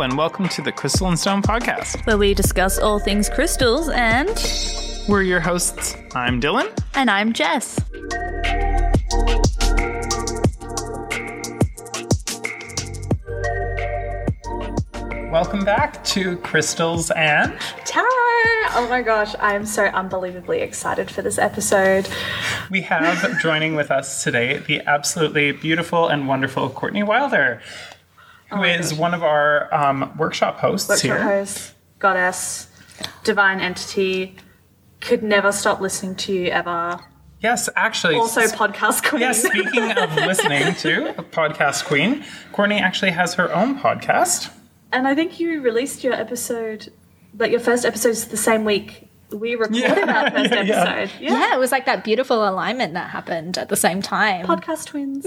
and welcome to the Crystal and Stone podcast, where we discuss all things crystals, and we're your hosts. I'm Dylan. And I'm Jess. Welcome back to Crystals and Tarot! Oh my gosh, I am so unbelievably excited for this episode. We have joining with us today the absolutely beautiful and wonderful Courtney Wilder, who is one of our workshop hosts here. Workshop host, goddess, divine entity, could never stop listening to you ever. Yes, actually. Also podcast queen. Yes, speaking of listening to a podcast queen, Courtney actually has her own podcast. And I think you released your episode, like your first episode is the same week we recorded our first episode. Yeah, it was like that beautiful alignment that happened at the same time. Podcast twins.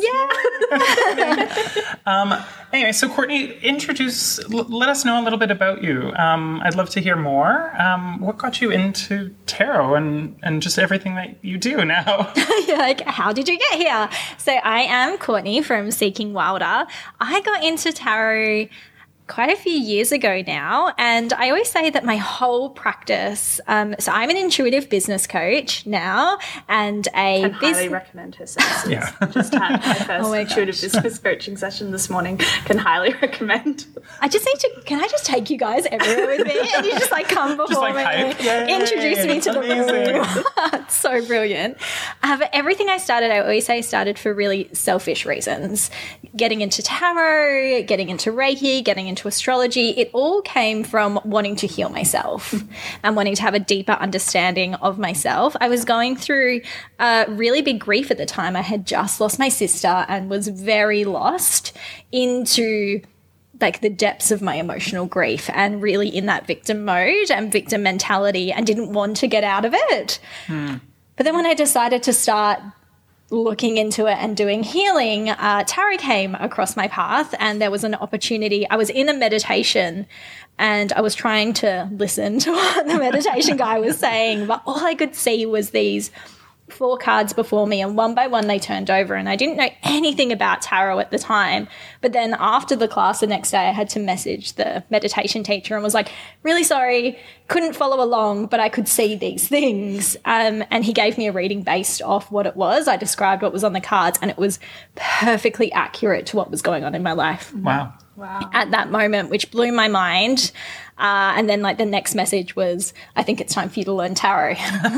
Yeah. Anyway, so Courtney, let us know a little bit about you. I'd love to hear more. What got you into tarot and just everything that you do now? Like, how did you get here? So I am Courtney from Seeking Wilder. I got into tarot quite a few years ago now, and I always say that my whole practice, so I'm an intuitive business coach now, and can highly recommend her services. Yeah. Just had my first intuitive business coaching session this morning. Can highly recommend. I just need to, can I just take you guys everywhere with me, and you just like come before me, introduce me to the room. It's so brilliant. But everything I always say started for really selfish reasons. Getting into tarot, getting into Reiki, getting into astrology, it all came from wanting to heal myself and wanting to have a deeper understanding of myself. I was going through really big grief at the time. I had just lost my sister and was very lost into like the depths of my emotional grief and really in that victim mode and victim mentality and didn't want to get out of it. But then when I decided to start looking into it and doing healing, tarot came across my path, and there was an opportunity. I was in a meditation and I was trying to listen to what the meditation guy was saying, but all I could see was these 4 cards before me, and one by one they turned over, and I didn't know anything about tarot at the time. But then after the class the next day, I had to message the meditation teacher and was like, really sorry, couldn't follow along, but I could see these things. And he gave me a reading based off what it was. I described what was on the cards, and it was perfectly accurate to what was going on in my life. Wow. At that moment, which blew my mind. And then like the next message was, I think it's time for you to learn tarot.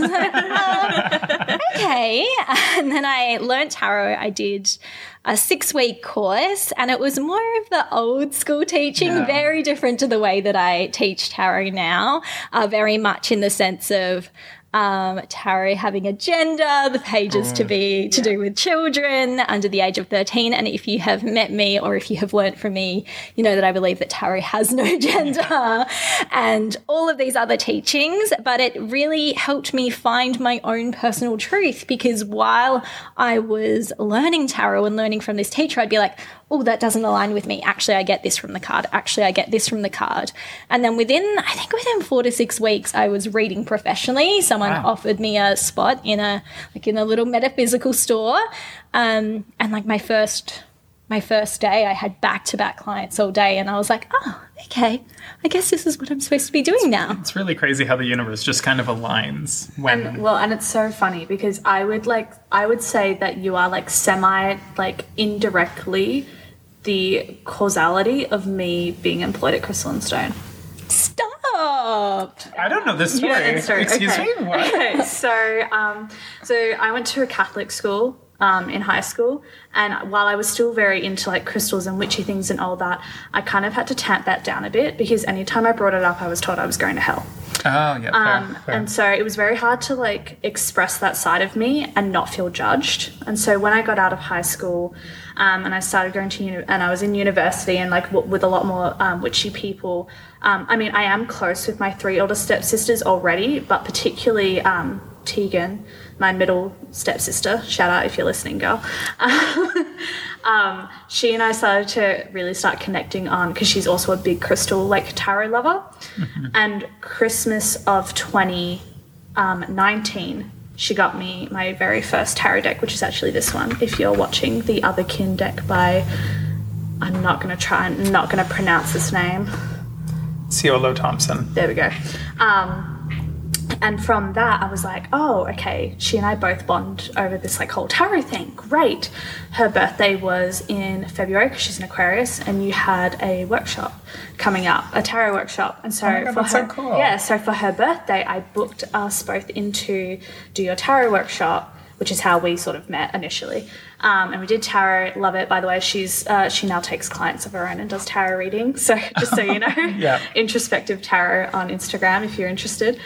Okay. And then I learned tarot. I did a 6-week course, and it was more of the old school teaching, very different to the way that I teach tarot now, very much in the sense of tarot having a gender, the pages to do with children under the age of 13. And if you have met me or if you have learnt from me, you know that I believe that tarot has no gender and all of these other teachings. But it really helped me find my own personal truth, because while I was learning tarot and learning from this teacher, I'd be like, oh, that doesn't align with me. Actually, I get this from the card. Actually, I get this from the card. And then within 4 to 6 weeks, I was reading professionally. Someone offered me a spot in a little metaphysical store. And like my first day, I had back-to-back clients all day, and I was like, oh, okay, I guess this is what I'm supposed to be doing now. It's really crazy how the universe just kind of aligns when. And it's so funny because I would say that you are like indirectly the causality of me being employed at Crystal and Stone. Stop! I don't know this story. You know that story. Excuse me? What? Okay, so I went to a Catholic school in high school, and while I was still very into like crystals and witchy things and all that, I kind of had to tamp that down a bit, because anytime I brought it up, I was told I was going to hell. Oh, yeah, fair. And so it was very hard to like express that side of me and not feel judged. And so when I got out of high school, and I started going to and I was in university and like with a lot more witchy people. I mean, I am close with my 3 older stepsisters already, but particularly Tegan, my middle stepsister, shout out if you're listening, girl. She and I started to really start connecting on, because she's also a big crystal like tarot lover. Mm-hmm. And Christmas of 2019, she got me my very first tarot deck, which is actually this one. If you're watching, the Otherkin deck by, I'm not going to pronounce this name. Ciolo Thompson. There we go. And from that, I was like, oh, okay, she and I both bond over this like whole tarot thing. Great. Her birthday was in February because she's an Aquarius, and you had a workshop coming up, a tarot workshop. And so God, that's so cool. Yeah, so for her birthday, I booked us both into do your tarot workshop, which is how we sort of met initially. And we did tarot, love it. By the way, she now takes clients of her own and does tarot reading. So just so you know, yeah. Introspective Tarot on Instagram if you're interested.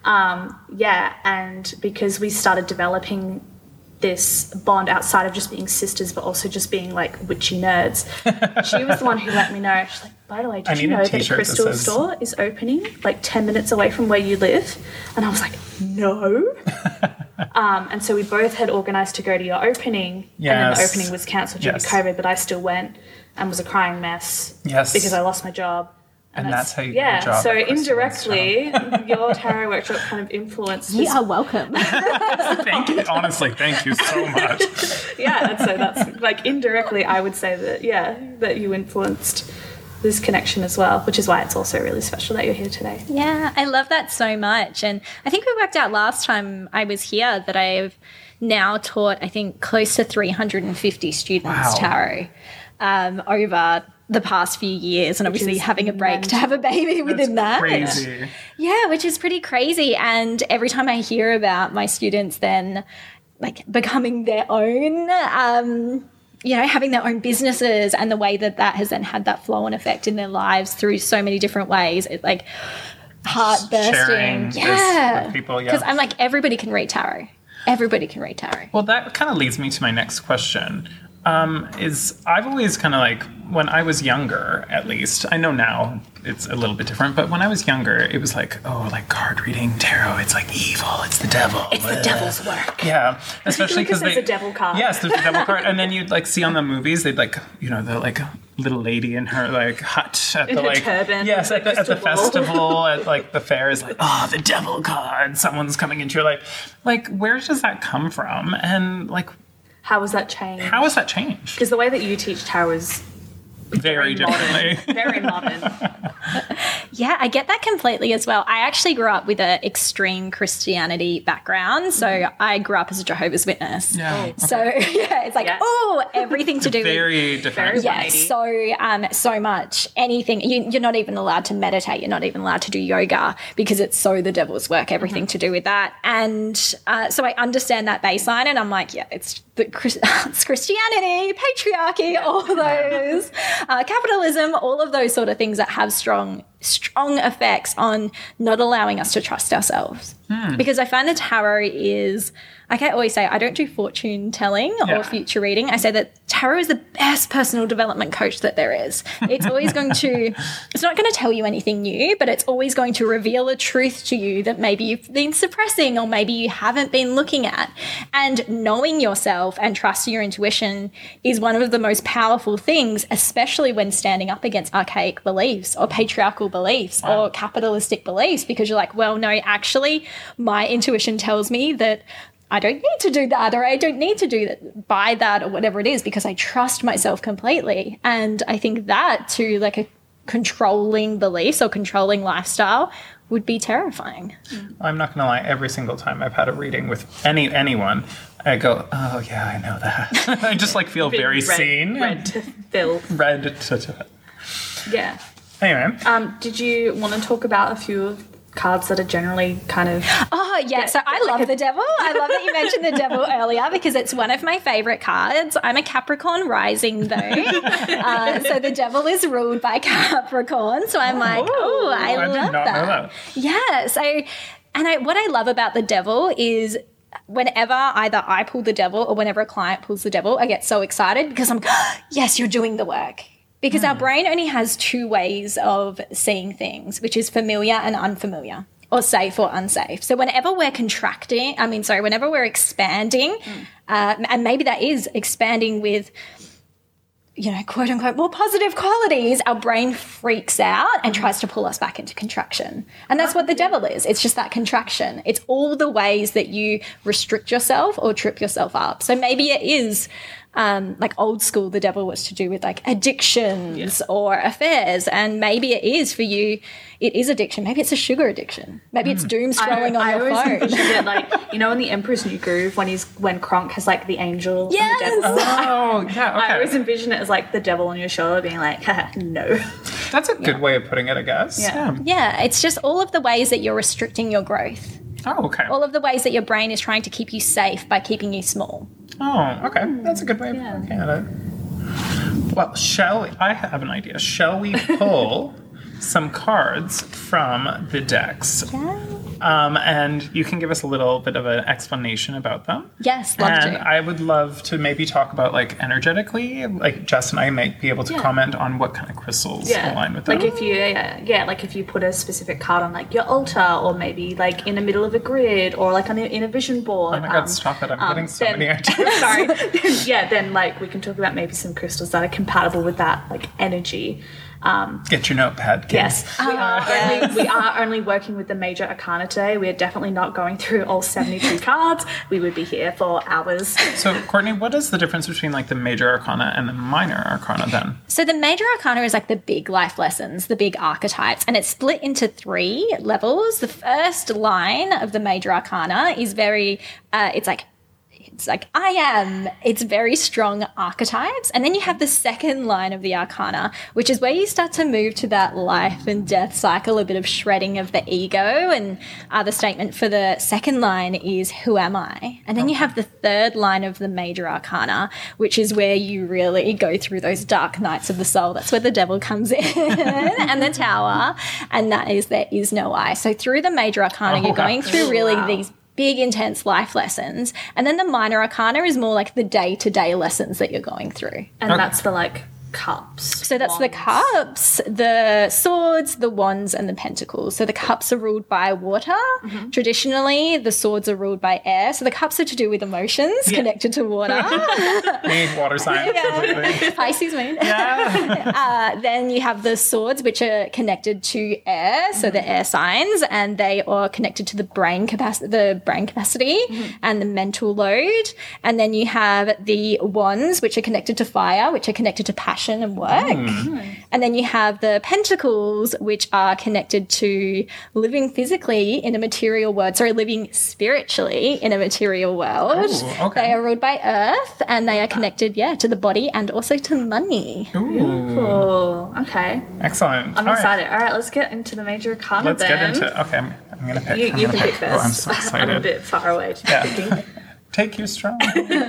And because we started developing this bond outside of just being sisters, but also just being like witchy nerds, she was the one who let me know. She's like, by the way, did you know that a crystal store is opening like 10 minutes away from where you live? And I was like, no. And so we both had organised to go to your opening, and then the opening was cancelled due to COVID, but I still went and was a crying mess because I lost my job. And that's how you get a job. So indirectly, your tarot workshop kind of influenced. You are welcome. Thank you. Honestly, thank you so much. And so that's like indirectly, I would say that, that you influenced this connection as well, which is why it's also really special that you're here today. Yeah, I love that so much. And I think we worked out last time I was here that I've now taught, I think, close to 350 students tarot over the past few years, and obviously having a break to have a baby within that. Crazy. Yeah, which is pretty crazy. And every time I hear about my students then like becoming their own, having their own businesses, and the way that has then had that flow and effect in their lives through so many different ways, it's like heart bursting. With people, because I'm like, everybody can read tarot. Everybody can read tarot. Well, that kind of leads me to my next question. Is I've always kind of like, when I was younger, at least, I know now it's a little bit different, but when I was younger, it was like, oh, like card reading, tarot, it's like evil, it's the devil. It's the devil's work. Yeah, especially because there's a devil card. Yes, there's a devil card, and then you'd like see on the movies, they'd like, the like little lady in her like hut at the like turban, yes, at the festival, at like the fair is like, oh, the devil card, someone's coming into your life. Like, where does that come from? And like, how has that changed? Because the way that you teach tarot is very differently. Very modern. Yeah, I get that completely as well. I actually grew up with an extreme Christianity background. So I grew up as a Jehovah's Witness. Yeah. Okay. So, it's like, everything to do very with... different. Yeah, so much. Anything. You're not even allowed to meditate. You're not even allowed to do yoga because it's so the devil's work, everything to do with that. And so I understand that baseline, and I'm like, it's Christianity, patriarchy, all those, capitalism, all of those sort of things that have strong effects on not allowing us to trust ourselves. Because I find the tarot is, like I always say, I don't do fortune telling or future reading. I say that tarot is the best personal development coach that there is. It's always it's not going to tell you anything new, but it's always going to reveal a truth to you that maybe you've been suppressing or maybe you haven't been looking at. And knowing yourself and trusting your intuition is one of the most powerful things, especially when standing up against archaic beliefs or patriarchal beliefs or capitalistic beliefs, because you're like, well, no, actually, my intuition tells me that I don't need to do that, or I don't need to do that, buy that, or whatever it is, because I trust myself completely. And I think that to like a controlling beliefs or controlling lifestyle would be terrifying. I'm not going to lie, every single time I've had a reading with anyone, I go, oh yeah, I know that. I just like feel very seen. Red to fill. Yeah. Anyway. Did you want to talk about a few cards that are generally kind of... Oh, yeah. So I love the devil. I love that you mentioned the devil earlier because it's one of my favourite cards. I'm a Capricorn rising, though. So the devil is ruled by Capricorn. So I'm like, I love did not know that. Yeah. So, what I love about the devil is whenever either I pull the devil or whenever a client pulls the devil, I get so excited because I'm, yes, you're doing the work. Because our brain only has two ways of seeing things, which is familiar and unfamiliar, or safe or unsafe. So whenever we're whenever we're expanding, and maybe that is expanding with, quote unquote, more positive qualities, our brain freaks out and tries to pull us back into contraction. And that's what the devil is. It's just that contraction. It's all the ways that you restrict yourself or trip yourself up. So maybe it is like old school, the devil was to do with like addictions or affairs. And maybe it is for you, it is addiction. Maybe it's a sugar addiction. Maybe it's doom scrolling on your phone. I always envision it like, you know, in The Emperor's New Groove when Kronk has like the angel Yes! and the devil. Oh, yeah, okay. I always envision it as like the devil on your shoulder being like, haha, no. That's a good way of putting it, I guess. Yeah, it's just all of the ways that you're restricting your growth. Oh, okay. All of the ways that your brain is trying to keep you safe by keeping you small. Oh, okay. That's a good way of looking at it. Well, I have an idea. Shall we pull some cards from the decks? Yeah. And you can give us a little bit of an explanation about them. Yes, love and to. I would love to maybe talk about, like, energetically, like Jess and I might be able to comment on what kind of crystals align with them. Like if you, like if you put a specific card on like your altar, or maybe like in the middle of a grid, or like in a vision board. Oh my God, stop it. I'm getting so many ideas. Sorry. Then like we can talk about maybe some crystals that are compatible with that like energy. Get your notepad, kids. Yes, we are only working with the major arcana today. We are definitely not going through all 72 cards. We would be here for hours. So, Courtney, what is the difference between like the major arcana and the minor arcana then? So the major arcana is like the big life lessons, the big archetypes, and it's split into 3 levels. The first line of the major arcana is very, it's like I am. It's very strong archetypes. And then you have the second line of the arcana, which is where you start to move to that life and death cycle, a bit of shredding of the ego. And the statement for the second line is, who am I? And then you have the third line of the major arcana, which is where you really go through those dark nights of the soul. That's where the devil comes in and the tower. And that is, there is no I. So through the major arcana, you're going through really these big, intense life lessons. And then the minor arcana is more like the day-to-day lessons that you're going through. And that's the like cups. So that's the cups, the swords, the wands, and the pentacles. So the cups are ruled by water. Mm-hmm. Traditionally, the swords are ruled by air. So the cups are to do with emotions connected to water. Main water sign. Pisces moon. Yeah. Then you have the swords, which are connected to air. So the air signs, and they are connected to the brain capacity, and the mental load. And then you have the wands, which are connected to fire, which are connected to passion and work. And then you have the pentacles, which are connected to living physically in a material world, living spiritually in a material world. Ooh, okay. They are ruled by earth, and they are connected, to the body and also to money. Ooh. Okay. Excellent. I'm excited. All right, let's get into the major arcana Let's get into it. Okay, I'm going to pick. You can pick first. Oh, I'm so excited. I'm a bit far away. Take you strong.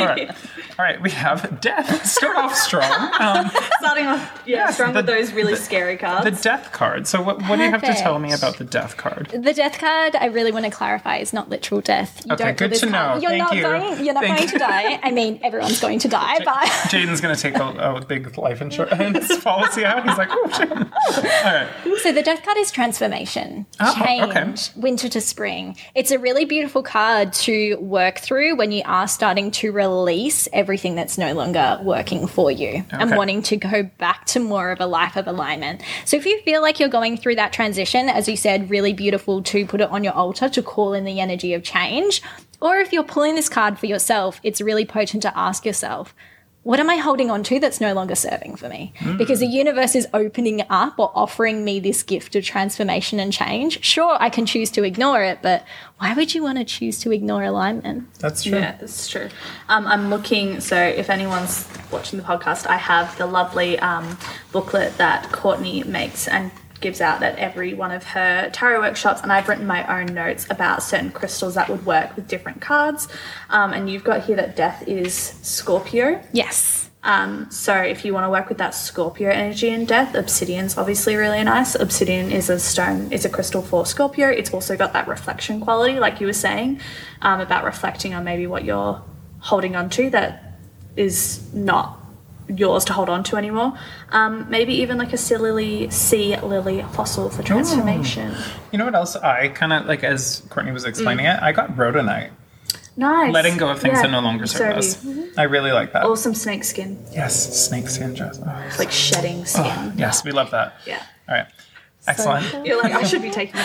All right, we have death. Start off strong. Starting off, strong with those really scary cards. The death card. So what do you have to tell me about the death card? The death card, I really want to clarify, is not literal death. You don't good to know. You're not going to die. I mean, everyone's going to die, but... Jaden's going to take a big life insurance policy out. He's like, oh, shit. All right. So the death card is transformation, change, winter to spring. It's a really beautiful card to work through when you are starting to release everything that's no longer working for you and wanting to go back to more of a life of alignment. So if you feel like you're going through that transition, as you said, really beautiful to put it on your altar to call in the energy of change. Or if you're pulling this card for yourself, it's really potent to ask yourself, what am I holding on to that's no longer serving for me? Because the universe is opening up or offering me this gift of transformation and change. Sure, I can choose to ignore it, but why would you want to choose to ignore alignment? That's true. Yeah, that's true. I'm looking, so if anyone's watching the podcast, I have the lovely booklet that Courtney makes and gives out at every one of her tarot workshops, and I've written my own notes about certain crystals that would work with different cards. And you've got here that death is Scorpio. Yes. So if you want to work with that Scorpio energy in death, obsidian's obviously really nice. Obsidian is a crystal for Scorpio. It's also got that reflection quality, like you were saying, about reflecting on maybe what you're holding on to that is not yours to hold on to anymore. Maybe even like a sea lily fossil for transformation. You know what else I kind of like, as Courtney was explaining it, I got rhodonite. Nice. Letting go of things that no longer serve us. I really like that. Or some snake skin. Yes, snake skin, Jess. Oh, like shedding skin. Oh, yes, we love that. Yeah. All right. Excellent. You're like, I should be taking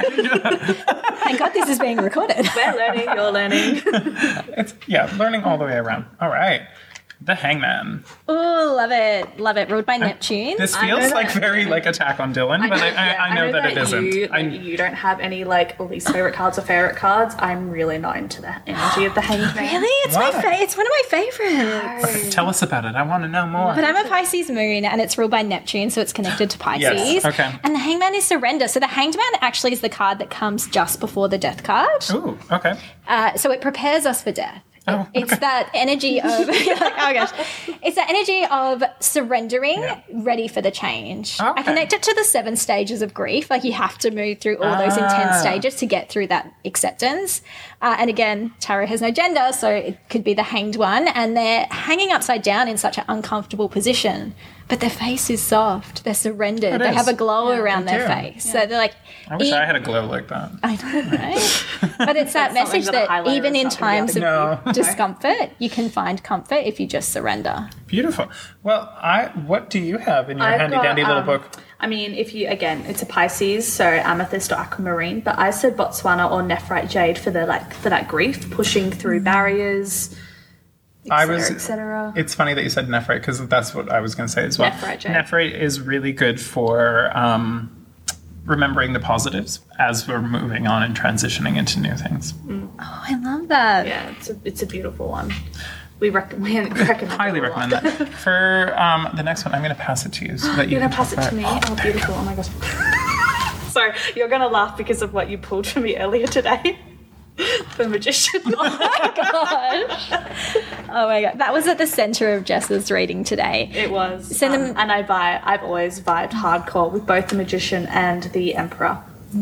that. Thank God this is being recorded. We're learning, you're learning. Learning all the way around. All right. The Hangman. Oh, love it. Love it. Ruled by Neptune. This feels like very like Attack on Dylan, but I know that it isn't. You don't have any like least favorite cards or favorite cards. I'm really not into the energy of the Hangman. Really? It's it's one of my favorites. Tell us about it. I want to know more. But I'm a Pisces moon and it's ruled by Neptune, so it's connected to Pisces. Yes. Okay. And the Hangman is surrender. So the Hanged Man actually is the card that comes just before the Death card. Ooh, okay. So it prepares us for death. Oh, okay. It's that energy of, oh gosh, it's that energy of surrendering, ready for the change. Okay. I connect it to the 7 stages of grief. Like you have to move through all those intense stages to get through that acceptance. And again, tarot has no gender, so it could be the hanged one. And they're hanging upside down in such an uncomfortable position. But their face is soft. They're surrendered. They have a glow around their face. Yeah. So they're like... I wish I had a glow like that. I know, right? But it's that message that even in times of discomfort, you can find comfort if you just surrender. Beautiful. Well, what do you have in your handy-dandy little book? I mean, if you, again, it's a Pisces, so amethyst or aquamarine, but I said Botswana or nephrite jade for that grief, pushing through barriers... etc. It's funny that you said nephrite because that's what I was going to say as well. Nephrite jade. Nephrite is really good for remembering the positives as we're moving on and transitioning into new things. Oh, I love that. Yeah, it's a beautiful one. We recommend highly recommend that. For the next one, I'm going to pass it to you so that you're going to pass it to me. Oh, beautiful! Oh my gosh. Sorry, you're going to laugh because of what you pulled for me earlier today. The Magician. Oh my gosh. Oh my god. That was at the center of Jess's reading today. It was. And I've always vibed hardcore with both the Magician and the Emperor.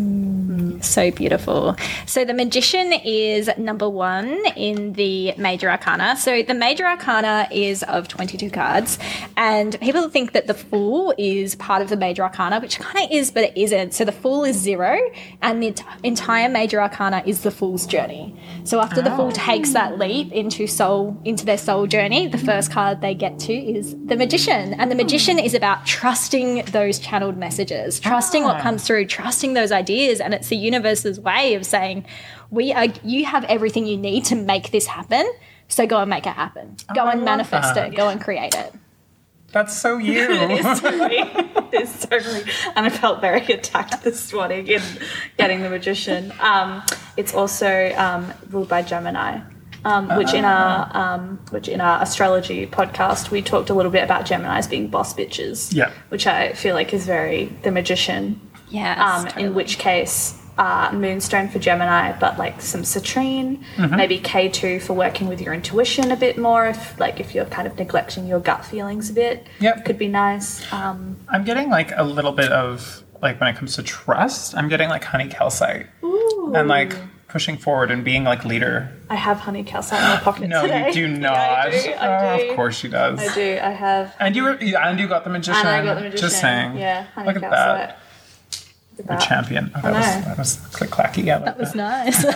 So beautiful. So the Magician is number 1 in the Major Arcana. So the Major Arcana is of 22 cards, and people think that the Fool is part of the Major Arcana, which kind of is, but it isn't. So the Fool is 0, and the entire Major Arcana is the Fool's journey. So after the Fool takes that leap into their soul journey, the first card they get to is the Magician, and the Magician is about trusting those channeled messages, trusting what comes through, trusting those ideas, and it's the universe's way of saying, you have everything you need to make this happen, so go and make it happen. Go and manifest it. Go and create it. That's so you. It is so me. It is so me. And I felt very attacked this morning in getting the Magician. It's also ruled by Gemini. Which in our astrology podcast we talked a little bit about Geminis being boss bitches. Yeah. Which I feel like is very the Magician. Yes. Totally. In which case, Moonstone for Gemini, but like some citrine, maybe K2 for working with your intuition a bit more. If you're kind of neglecting your gut feelings a bit, could be nice. I'm getting like a little bit of like when it comes to trust, I'm getting like honey calcite. Ooh. And like pushing forward and being like leader. I have honey calcite in my pocket no, today. You do not. I do. Of course she does. I do. I have. And you got the Magician. And I got the Magician. Just saying. Yeah, honey Look at calcite. that. The champion. Oh, that was click clacky. Yeah, that was nice.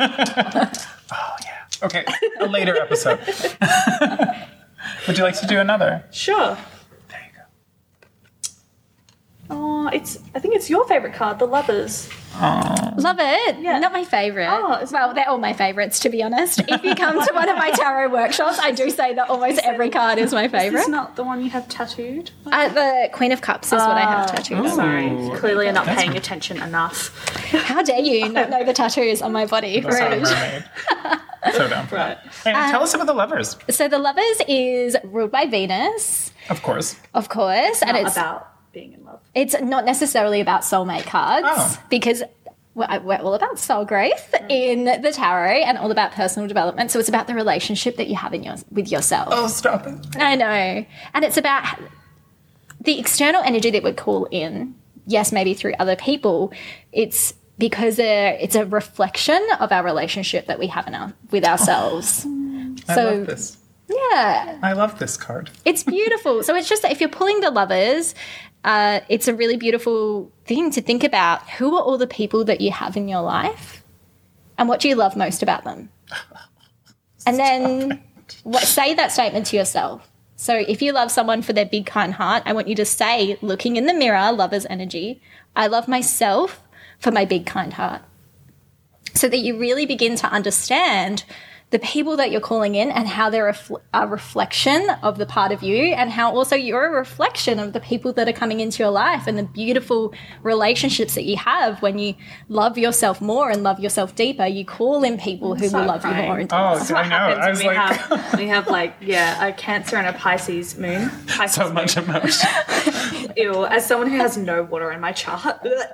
Oh yeah. Okay, a later episode. Would you like to do another? Sure. There you go. Oh, I think it's your favorite card, the Lovers. Oh. Love it. Yeah. Not my favourite. Well, they're all my favourites, to be honest. If you come to one of my tarot workshops, I do say that almost every card is my favourite. Is this not the one you have tattooed? The Queen of Cups is what I have tattooed. Sorry. Clearly you're not paying attention enough. How dare you not know the tattoos on my body? That's not a mermaid. So down for that. Anyway, tell us about the Lovers. So the Lovers is ruled by Venus. Of course. And it's about being in love. It's not necessarily about soulmate cards because we're all about soul growth in the tarot and all about personal development. So it's about the relationship that you have with yourself. Oh, stop it. I know. And it's about the external energy that we call in, yes, maybe through other people. It's because it's a reflection of our relationship that we have with ourselves. I love this. Yeah. I love this card. It's beautiful. So it's just that if you're pulling the Lovers, it's a really beautiful thing to think about. Who are all the people that you have in your life and what do you love most about them? And then say that statement to yourself. So if you love someone for their big, kind heart, I want you to say, looking in the mirror, Lover's energy, I love myself for my big, kind heart. So that you really begin to understand the people that you're calling in and how they're a reflection of the part of you, and how also you're a reflection of the people that are coming into your life and the beautiful relationships that you have when you love yourself more and love yourself deeper. You call in people who will love you more. And I know. I was we have a Cancer and a Pisces moon. So much emotion. Ew, as someone who has no water in my chart. Just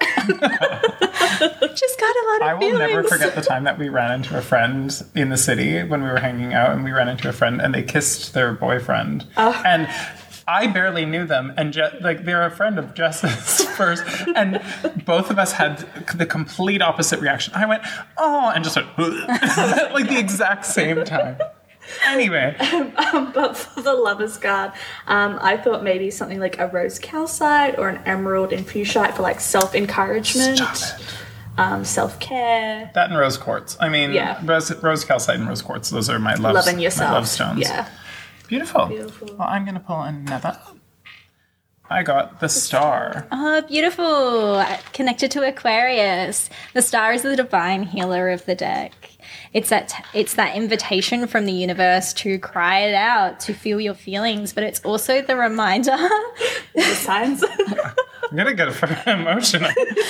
got a lot of I will feelings. never forget the time that we ran into a friend in the city when we were hanging out, and we ran into a friend and they kissed their boyfriend. And I barely knew them, and they're a friend of Jess's first, and both of us had the complete opposite reaction. I went, oh, and just went, like the exact same time. Anyway. But for the lover's card, I thought maybe something like a rose calcite or an emerald infusite for like self-encouragement. Self-care. That and rose quartz. I mean, rose calcite and rose quartz. Those are my love, loving yourself. My love stones. Yeah. Beautiful. Well, I'm going to pull another. I got the star. Oh, beautiful. Connected to Aquarius. The star is the divine healer of the deck. It's that invitation from the universe to cry it out, to feel your feelings, but it's also the reminder. The signs. I'm going to get emotional.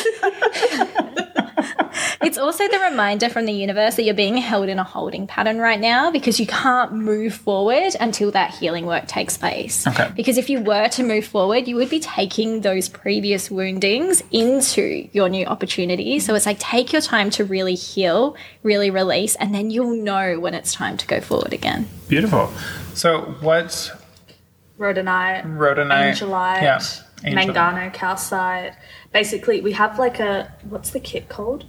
It's also the reminder from the universe that you're being held in a holding pattern right now, because you can't move forward until that healing work takes place. Okay. Because if you were to move forward, you would be taking those previous woundings into your new opportunity. So it's like, take your time to really heal, really release, and then you'll know when it's time to go forward again. Beautiful. So what? Rhodonite. Angelite. Yeah. Mangano calcite. Basically, we have like what's the kit called?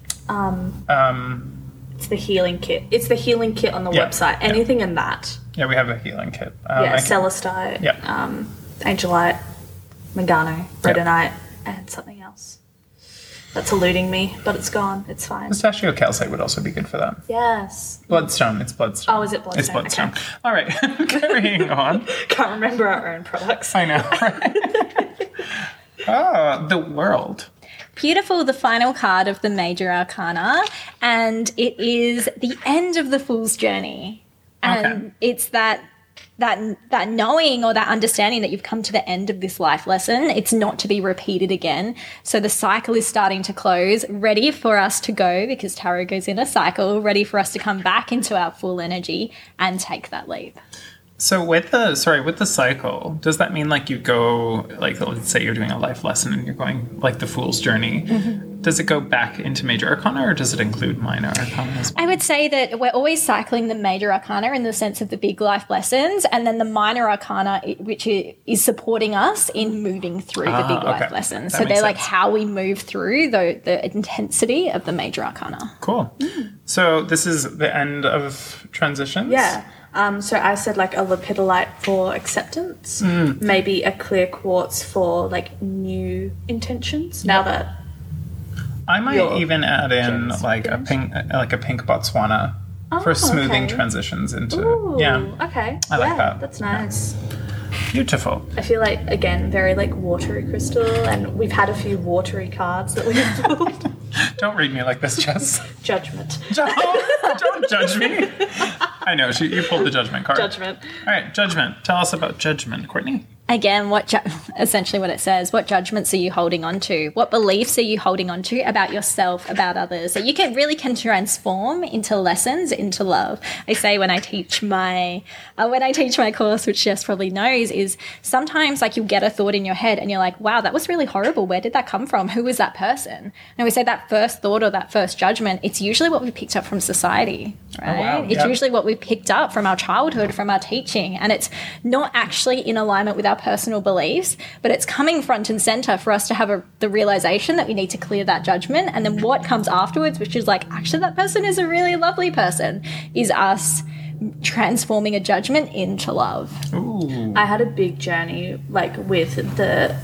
It's the healing kit. It's the healing kit on the website. Anything in that. Yeah, we have a healing kit. Celestite. Yeah. Angelite, Mangano, Rhodonite, and something else. That's eluding me, but it's gone. It's fine. Pistachio calcite would also be good for that. Yes. Bloodstone. It's bloodstone. Oh, is it bloodstone? It's bloodstone. Okay. All right. Carrying on. Can't remember our own products. I know. Right? Oh, the world. Beautiful, the final card of the Major Arcana, and it is the end of the Fool's Journey. And it's that knowing or that understanding that you've come to the end of this life lesson. It's not to be repeated again. So the cycle is starting to close, ready for us to go, because tarot goes in a cycle, ready for us to come back into our full energy and take that leap. So with the cycle, does that mean like you go, like let's say you're doing a life lesson and you're going like the Fool's Journey, does it go back into Major Arcana or does it include Minor Arcana as well? I would say that we're always cycling the Major Arcana in the sense of the big life lessons, and then the Minor Arcana, which is supporting us in moving through the big life lessons. So they're like how we move through the intensity of the Major Arcana. Cool. So this is the end of transitions? Yeah. So I said like a lepidolite for acceptance, maybe a clear quartz for like new intentions. Now that I might even add in like a pink Botswana for smoothing transitions into. Okay. I like that. That's nice. Beautiful. I feel like, again, very like watery crystal, and we've had a few watery cards that we've pulled. Don't read me like this, Jess. Judgment. Don't judge me. I know, you pulled the judgment card. Judgment. All right, judgment. Tell us about judgment, Courtney. Again, essentially what it says, what judgments are you holding on to? What beliefs are you holding on to about yourself, about others, that you can transform into lessons, into love? I say when I teach my course, which Jess probably knows, is sometimes like you'll get a thought in your head and you're like, wow, that was really horrible. Where did that come from? Who was that person? And we say that first thought or that first judgment, it's usually what we picked up from society, right? Oh, wow. It's usually what we picked up from our childhood, from our teaching, and it's not actually in alignment with our personal beliefs, but it's coming front and center for us to have the realization that we need to clear that judgment. And then what comes afterwards, which is like, actually that person is a really lovely person, is us transforming a judgment into love. Ooh. I had a big journey like with the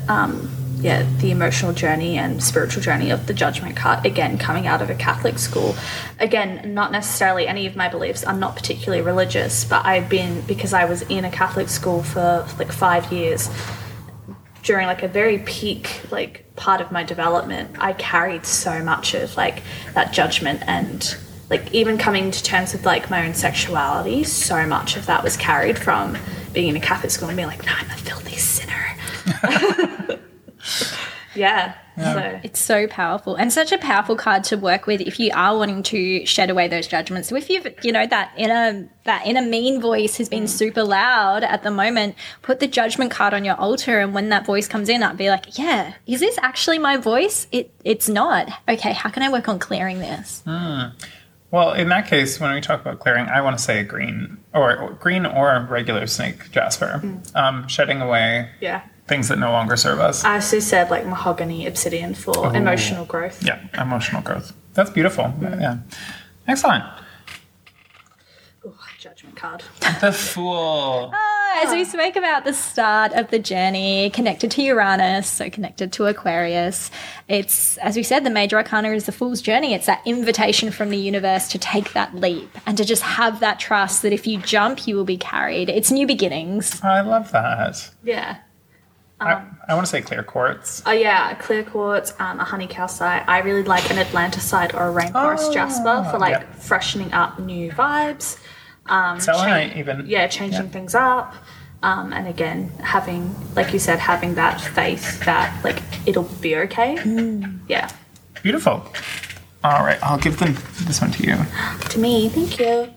emotional journey and spiritual journey of the judgment card, again coming out of a Catholic school. Again, not necessarily any of my beliefs, I'm not particularly religious, but because I was in a Catholic school for like 5 years, during like a very peak like part of my development, I carried so much of like that judgment and like even coming to terms with like my own sexuality, so much of that was carried from being in a Catholic school and being like, no, I'm a filthy sinner. Yeah. So. It's so powerful and such a powerful card to work with if you are wanting to shed away those judgments. So if you've, that inner mean voice has been super loud at the moment, put the judgment card on your altar, and when that voice comes in, I'd be like, yeah, is this actually my voice? It's not. Okay, how can I work on clearing this? Well, in that case, when we talk about clearing, I want to say green or regular snake jasper, shedding away. Yeah. Things that no longer serve us. I also said like mahogany obsidian for emotional growth. Yeah, emotional growth. That's beautiful. Yeah. Excellent. Ooh, judgment card. The Fool. As we spoke about the start of the journey, connected to Uranus, so connected to Aquarius, it's, as we said, the major arcana is the Fool's journey. It's that invitation from the universe to take that leap and to just have that trust that if you jump, you will be carried. It's new beginnings. I love that. Yeah. I want to say clear quartz. Oh yeah, clear quartz, a honey calcite. I really like an Atlanticite or a rainforest jasper for like freshening up new vibes. Selenite even. Yeah, changing things up. And again, having, like you said, having that faith that like it'll be okay. Yeah. Beautiful. All right, I'll give this one to you. To me, thank you.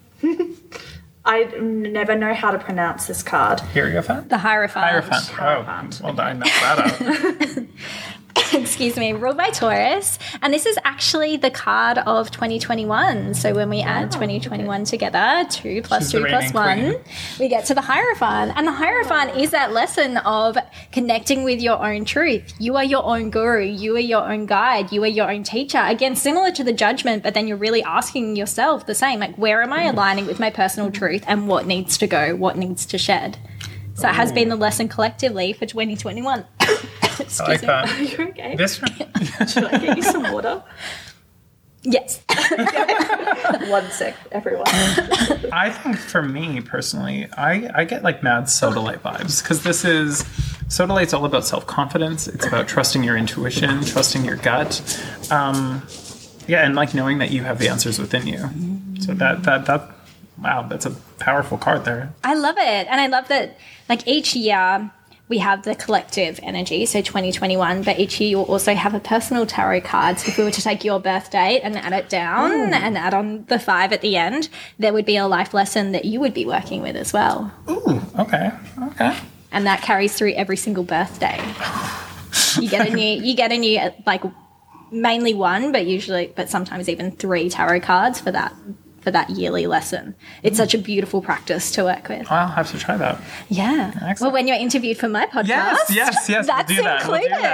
I never know how to pronounce this card. Hierophant? The Hierophant. Hierophant. Oh, well, I messed that up. Excuse me, ruled by Taurus. And this is actually the card of 2021. So when we add 2021 together, 2 plus She's 2 the plus reigning 1, we get to the Hierophant. And the Hierophant is that lesson of connecting with your own truth. You are your own guru. You are your own guide. You are your own teacher. Again, similar to the Judgment, but then you're really asking yourself the same, like, where am I aligning with my personal truth and what needs to go, what needs to shed? So it has been the lesson collectively for 2021. I like that. Are you okay? This one? Should I get you some water? Yes. 1 sec, everyone. I think for me personally, I get like mad Sodalite vibes because Sodalite's all about self-confidence. It's about trusting your intuition, trusting your gut. And like knowing that you have the answers within you. So wow, that's a powerful card there. I love it. And I love that like each year we have the collective energy, so 2021, but each year you'll also have a personal tarot card. So if we were to take your birth date and add it down and add on the 5 at the end, there would be a life lesson that you would be working with as well. Ooh, okay. And that carries through every single birthday. You get a new like mainly 1, but sometimes even 3 tarot cards for that yearly lesson. It's such a beautiful practice to work with. I'll have to try that. Yeah. Excellent. Well, when you're interviewed for my podcast, yes, that's we'll do that. included. We'll do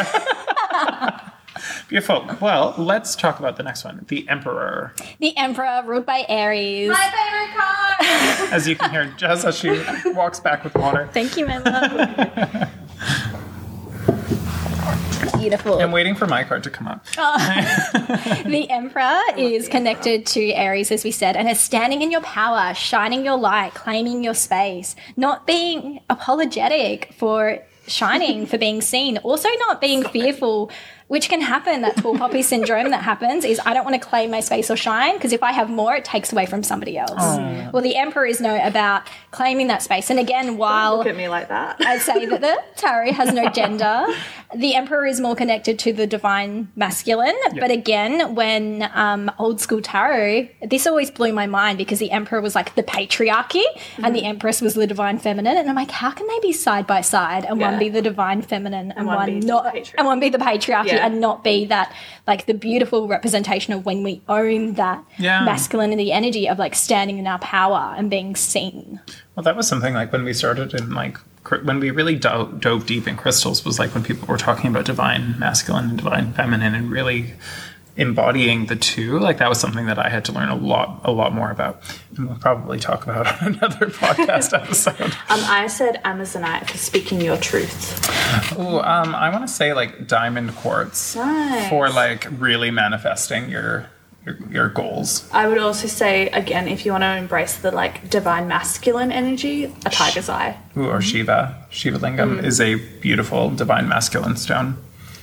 that. Beautiful. Well, let's talk about the next one, the Emperor. The Emperor, ruled by Aries. My favorite card! As you can hear Jess as she walks back with water. Thank you, my love. Beautiful. I'm waiting for my card to come up. The Emperor is connected to Aries, as we said, and is standing in your power, shining your light, claiming your space, not being apologetic for shining, for being seen, also not being fearful, which can happen. That tall poppy syndrome that happens is I don't want to claim my space or shine because if I have more, it takes away from somebody else. Well, the Emperor is about claiming that space. And again, while Don't look at me like that. I'd say that the tarot has no gender, the Emperor is more connected to the divine masculine. Yep. But again, when old school tarot, this always blew my mind because the Emperor was like the patriarchy and the Empress was the divine feminine. And I'm like, how can they be side by side and one be the divine feminine and one not, and one be the patriarchy and not be that, like, the beautiful representation of when we own that masculinity energy of like standing in our power and being seen. Well, that was something like when we started in like when we really dove deep in crystals was like when people were talking about divine masculine and divine feminine and really embodying the two. Like that was something that I had to learn a lot more about, and we'll probably talk about on another podcast episode. I said Amazonite for speaking your truth. Oh, I want to say like diamond quartz for like really manifesting your goals. I would also say, again, if you want to embrace the like divine masculine energy, a tiger's eye. Ooh, or Shiva. Shiva Lingam is a beautiful divine masculine stone.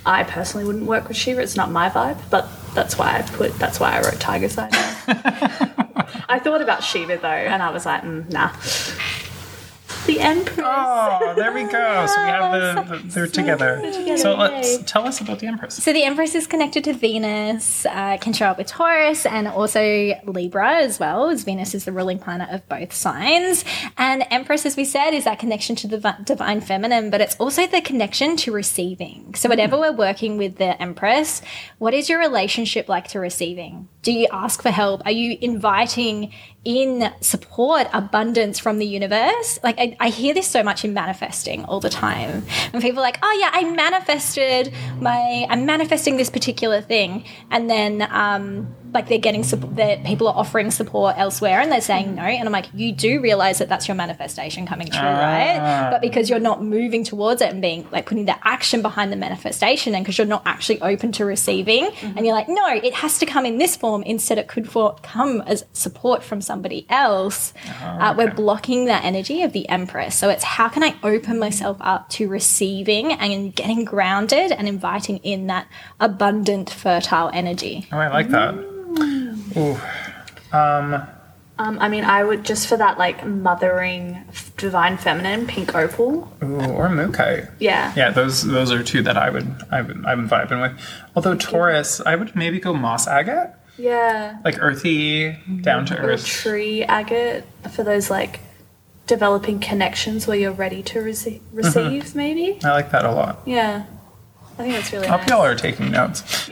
I personally wouldn't work with Shiva. It's not my vibe, but that's why I wrote Tiger Sign. I thought about Shiva though, and I was like, nah. The Empress. Oh, there we go. So we have they're together. So tell us about the Empress. So the Empress is connected to Venus, can show up with Taurus and also Libra as well, as Venus is the ruling planet of both signs. And Empress, as we said, is that connection to the divine feminine, but it's also the connection to receiving. So whenever we're working with the Empress, what is your relationship like to receiving? Do you ask for help? Are you inviting in support, abundance from the universe? Like I hear this so much in manifesting all the time. When people are like, oh yeah, I'm manifesting this particular thing. And then like they're getting support, people are offering support elsewhere and they're saying no. And I'm like, you do realize that that's your manifestation coming true, right? But because you're not moving towards it and being like putting the action behind the manifestation, and because you're not actually open to receiving, and you're like, no, it has to come in this form. Instead, it could come as support from somebody else. We're blocking that energy of the Empress. So it's how can I open myself up to receiving and getting grounded and inviting in that abundant, fertile energy. Oh, I like that. Ooh. I mean, I would just for that like mothering divine feminine pink opal. Ooh, or Mookai. Yeah. Yeah, those are two that I'm vibing with. Although Taurus, I would maybe go moss agate. Yeah. Like earthy, down to earth. Or tree agate for those like developing connections where you're ready to receive maybe. I like that a lot. Yeah. I think that's really I hope nice. y'all are taking notes.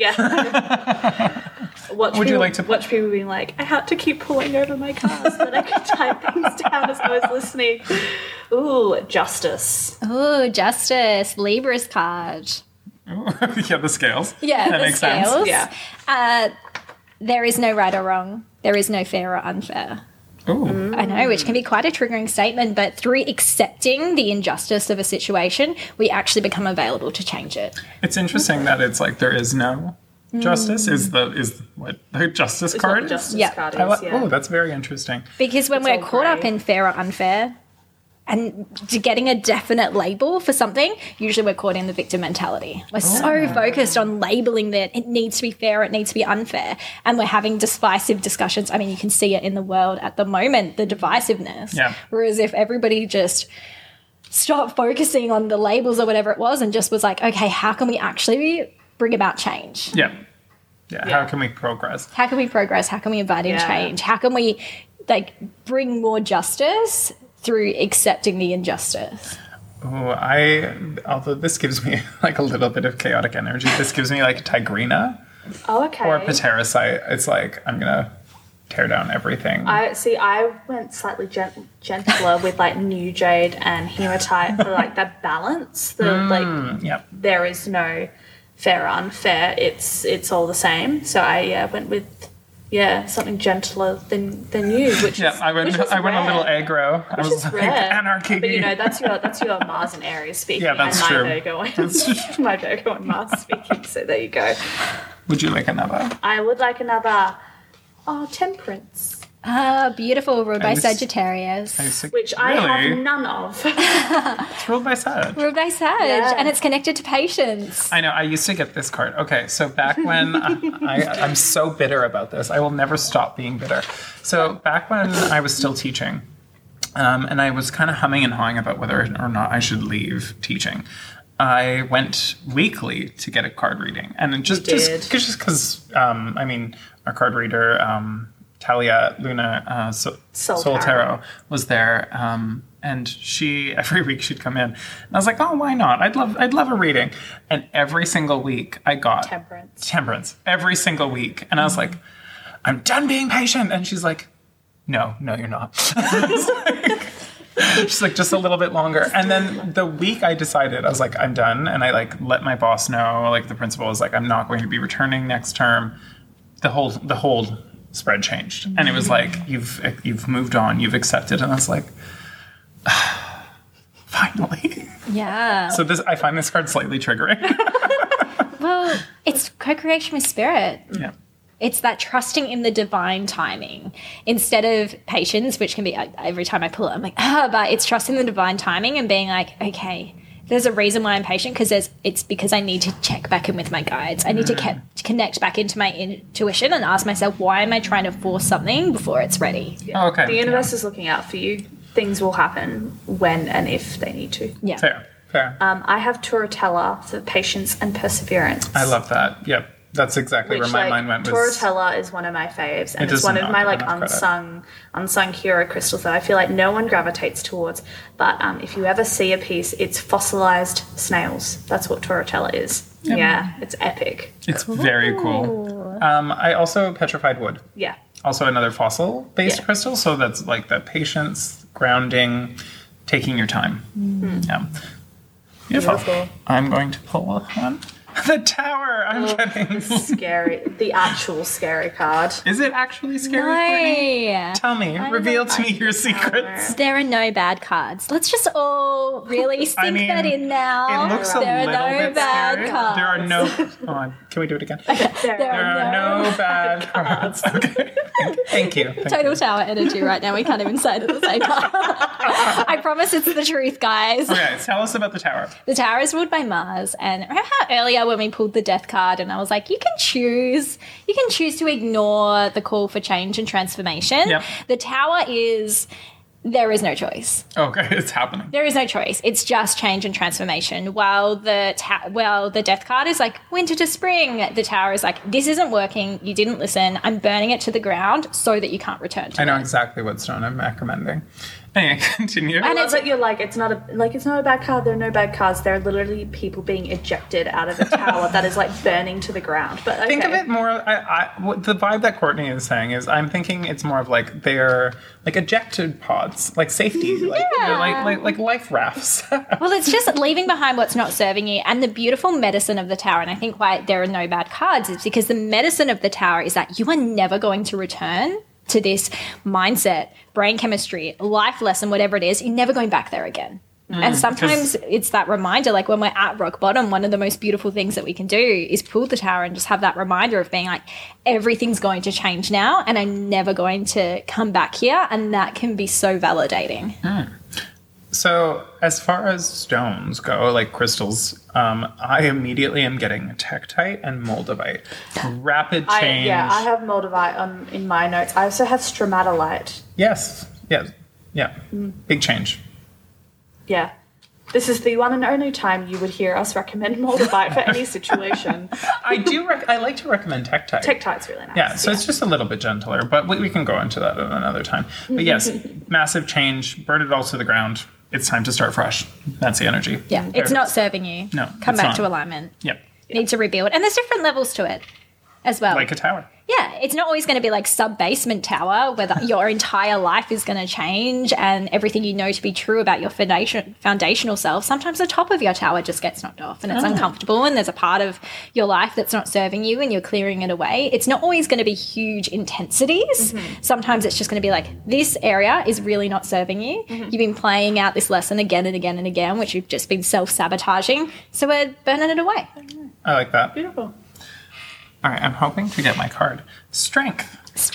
Yeah. Watch people being like, I had to keep pulling over my car so that I could type things down as I was listening. Ooh, Justice. Ooh, Justice. Libra's card. Yeah, the scales. Yeah, that the makes scales. sense. Yeah. There is no right or wrong. There is no fair or unfair. Ooh. I know, which can be quite a triggering statement, but through accepting the injustice of a situation, we actually become available to change it. It's interesting that it's like there is no justice. Is what the justice It's card what the is? Justice Yeah. card is, yeah. Oh, that's very interesting. Because when It's we're all caught up grey. in fair or unfair and to getting a definite label for something, usually we're caught in the victim mentality. We're so focused on labeling that it needs to be fair, it needs to be unfair. And we're having divisive discussions. I mean, you can see it in the world at the moment, the divisiveness. Yeah. Whereas if everybody just stopped focusing on the labels or whatever it was and just was like, okay, how can we actually bring about change? Yeah. How can we progress? How can we progress? How can we invite in Yeah. change? How can we like bring more justice through accepting the injustice? Oh, although this gives me like a little bit of chaotic energy, this gives me like Tigrina Oh, okay. or Pterosite. It's like, I'm going to tear down everything. I went slightly gentler with like New Jade and Hematite for like that balance. Like Yep. there is no fair or unfair. It's all the same. So I went with something gentler than you, which Yeah, is I went which is a little rare. aggro. I Which was is like, rare. anarchy. But you know, that's your Mars and Aries speaking. Yeah, that's and true. My Virgo and Mars speaking. So there you go. Would you like another? I would like another Temperance. Beautiful, ruled by And this- Sagittarius. Which I have Really? none of. It's ruled by Sag. Ruled by Sag, Yeah. and it's connected to patience. I know. I used to get this card. Okay, so back when I'm so bitter about this, I will never stop being bitter. So back when I was still teaching, and I was kind of humming and hawing about whether or not I should leave teaching, I went weekly to get a card reading, and just because I mean our card reader. Talia Luna Soul Tarot was there, and she every week she'd come in, and I was like, oh, why not? I'd love a reading, and every single week I got Temperance every single week, and I was like, I'm done being patient, and she's like, no, you're not. She's like, just a little bit longer, and then the week I decided, I was like, I'm done, and I like let my boss know, like the principal was like, I'm not going to be returning next term. The whole spread changed, and it was like you've moved on, you've accepted, and I was like, finally. Yeah. So I find this card slightly triggering. Well, it's co-creation with spirit. Yeah. It's that trusting in the divine timing instead of patience, which can be every time I pull it, I'm like, but it's trusting the divine timing and being like, okay, there's a reason why I'm patient, because it's because I need to check back in with my guides. I need to connect back into my intuition and ask myself, why am I trying to force something before it's ready? Yeah. Oh, okay. The universe is looking out for you. Things will happen when and if they need to. Yeah. Fair. I have Torotella for patience and perseverance. I love that. Yep. That's exactly where my mind went. Torotella is one of my faves, and it's one of my like unsung hero crystals that I feel like no one gravitates towards. But if you ever see a piece, it's fossilized snails. That's what Torotella is. Yep. Yeah, it's epic. It's very cool. I also petrified wood. Yeah. Also another fossil-based crystal, so that's like the patience, grounding, taking your time. Mm-hmm. Yeah. Beautiful. I'm going to pull one. The tower. I'm kidding. Scary. The actual scary card. Is it actually scary, Courtney? No. Tell me. Reveal to me your secrets. There are no bad cards. Let's just all really sink that in now. It looks there a little are no bit bad scary. cards. There are no... Hold on. Can we do it again? There are no bad cards. Okay. Thank you. Total tower energy right now. We can't even say it at the same time. I promise it's the truth, guys. Okay, tell us about the tower. The tower is ruled by Mars. And remember how earlier when we pulled the death card and I was like, you can choose to ignore the call for change and transformation. Yep. The tower is... There is no choice. Okay, it's happening. There is no choice. It's just change and transformation. While the death card is like winter to spring, the tower is like, this isn't working. You didn't listen. I'm burning it to the ground so that you can't return to it. I know exactly what stone I'm recommending. Anyway, continue. And it's like you're like it's not a bad card. There are no bad cards. There are literally people being ejected out of a tower that is like burning to the ground. But okay. Think of it more. What the vibe that Courtney is saying is, I'm thinking it's more of like they're like ejected pods, like safety, like like life rafts. Well, it's just leaving behind what's not serving you, and the beautiful medicine of the tower. And I think why there are no bad cards is because the medicine of the tower is that you are never going to return to this mindset, brain chemistry, life lesson, whatever it is. You're never going back there again. And sometimes it's that reminder, like when we're at rock bottom, one of the most beautiful things that we can do is pull the tower and just have that reminder of being like, everything's going to change now and I'm never going to come back here. And that can be so validating. So as far as stones go, like crystals, I immediately am getting Tektite and Moldavite. Rapid change. I have Moldavite in my notes. I also have Stromatolite. Yes. Yeah. Big change. Yeah. This is the one and only time you would hear us recommend Moldavite for any situation. I like to recommend Tektite. Tektite's really nice. Yeah, so it's just a little bit gentler, but we can go into that at another time. But yes, massive change, burn it all to the ground. It's time to start fresh. That's the energy. Yeah, it's not serving you. No, come back to alignment. Yep. Need to rebuild. And there's different levels to it as well. Like a tower. Yeah, it's not always going to be like sub-basement tower where your entire life is going to change and everything you know to be true about your foundational self. Sometimes the top of your tower just gets knocked off and it's uncomfortable and there's a part of your life that's not serving you and you're clearing it away. It's not always going to be huge intensities. Sometimes it's just going to be like, this area is really not serving you. You've been playing out this lesson again and again and again, which you've just been self-sabotaging. So we're burning it away. I like that. Beautiful. All right, I'm hoping to get my card. Strength.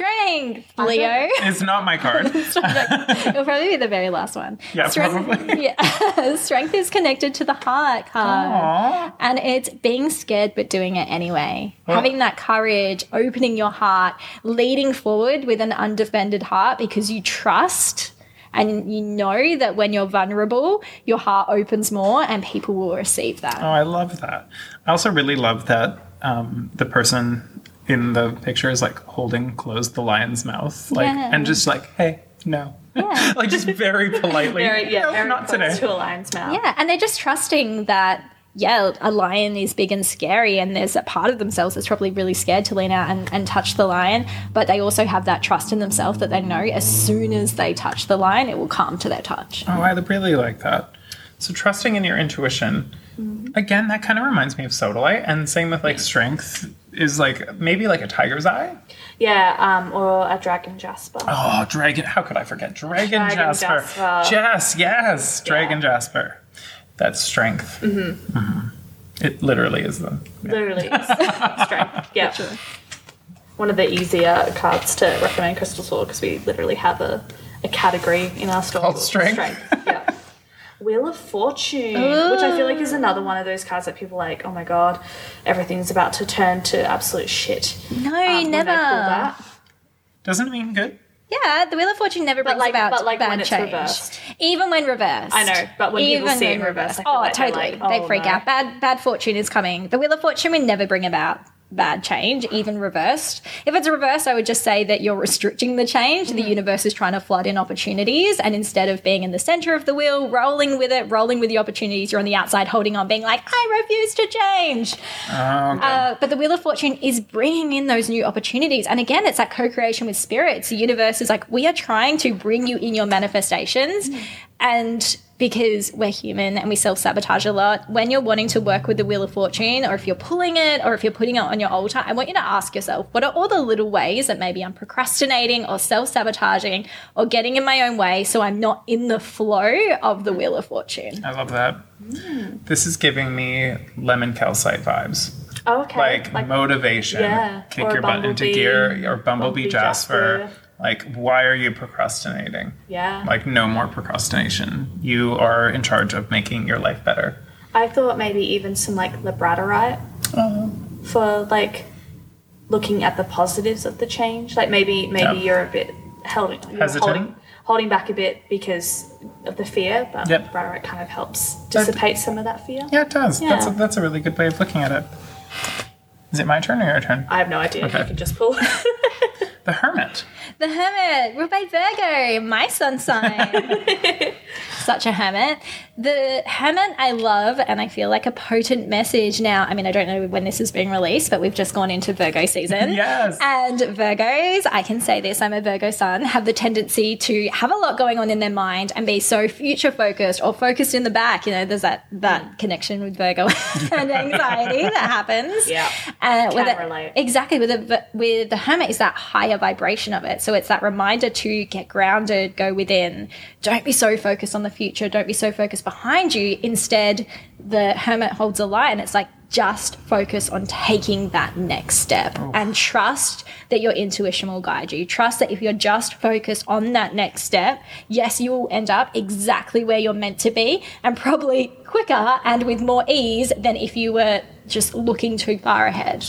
Leo. It's not my card. It'll probably be the very last one. Yeah, probably. Yeah. Strength is connected to the heart card. Aww. And it's being scared but doing it anyway. Well, having that courage, opening your heart, leading forward with an undefended heart because you trust and you know that when you're vulnerable, your heart opens more and people will receive that. Oh, I love that. I also really love that the person in the picture is like holding closed the lion's mouth, like, and just like, hey, no, like just very politely, very not today. To a lion's mouth. Yeah, and they're just trusting that. Yeah, a lion is big and scary, and there's a part of themselves that's probably really scared to lean out and touch the lion, but they also have that trust in themselves that they know as soon as they touch the lion, it will come to their touch. Oh, I really like that. So trusting in your intuition. Again, that kind of reminds me of sodalite, and same with like strength is like maybe like a tiger's eye. Yeah, or a dragon jasper. Oh, dragon! How could I forget dragon jasper? Yes, dragon jasper. That's strength. It literally is them. Yeah. Literally is strength. Yeah. Literally. One of the easier cards to recommend crystals for because we literally have a category in our store called strength. Yeah. Wheel of Fortune, which I feel like is another one of those cards that people are like, oh my god, everything's about to turn to absolute shit. No, when never. they pull that. Doesn't it mean good? Yeah, the Wheel of Fortune never brings about but bad when it's change. reversed. Even when reversed. I know, but when people see it in reverse, I feel like they're totally. like, They freak out. Bad fortune is coming. The Wheel of Fortune will never bring about bad change, even reversed. If it's reversed, I would just say that you're restricting the change. The universe is trying to flood in opportunities, and instead of being in the center of the wheel, rolling with the opportunities, you're on the outside holding on, being like, I refuse to change. Okay. But the Wheel of Fortune is bringing in those new opportunities. And again, it's that co-creation with spirits. The universe is like, we are trying to bring you in your manifestations. And because we're human and we self-sabotage a lot, when you're wanting to work with the Wheel of Fortune, or if you're pulling it, or if you're putting it on your altar, I want you to ask yourself, what are all the little ways that maybe I'm procrastinating or self-sabotaging or getting in my own way so I'm not in the flow of the Wheel of Fortune? I love that. This is giving me lemon calcite vibes. Oh, okay. Like motivation. Yeah. Kick Or your butt into Bumblebee. gear. Or Bumblebee Jasper. Jasper. Like, why are you procrastinating? Yeah. Like, no more procrastination. You are in charge of making your life better. I thought maybe even some like labradorite for like looking at the positives of the change. Like maybe you're a bit Hesitant? holding back a bit because of the fear, but Yep. labradorite kind of helps dissipate some of that fear. Yeah, it does. Yeah. That's a really good way of looking at it. Is it my turn or your turn? I have no idea. Okay. You can just pull. The Hermit. The Hermit, ruled by Virgo, my sun sign. Such a hermit. The Hermit I love, and I feel like a potent message now. I mean, I don't know when this is being released, but we've just gone into Virgo season. Yes. And Virgos, I can say this, I'm a Virgo sun, have the tendency to have a lot going on in their mind and be so future focused or focused in the back. You know, there's that connection with Virgo and anxiety that happens. Yeah. Can relate. Exactly. With the Hermit is that higher vibration of it. So it's that reminder to get grounded, go within. Don't be so focused on the future. Don't be so focused behind you. Instead, the Hermit holds a light and it's like, just focus on taking that next step and trust that your intuition will guide you. Trust that if you're just focused on that next step, yes, you will end up exactly where you're meant to be and probably quicker and with more ease than if you were just looking too far ahead.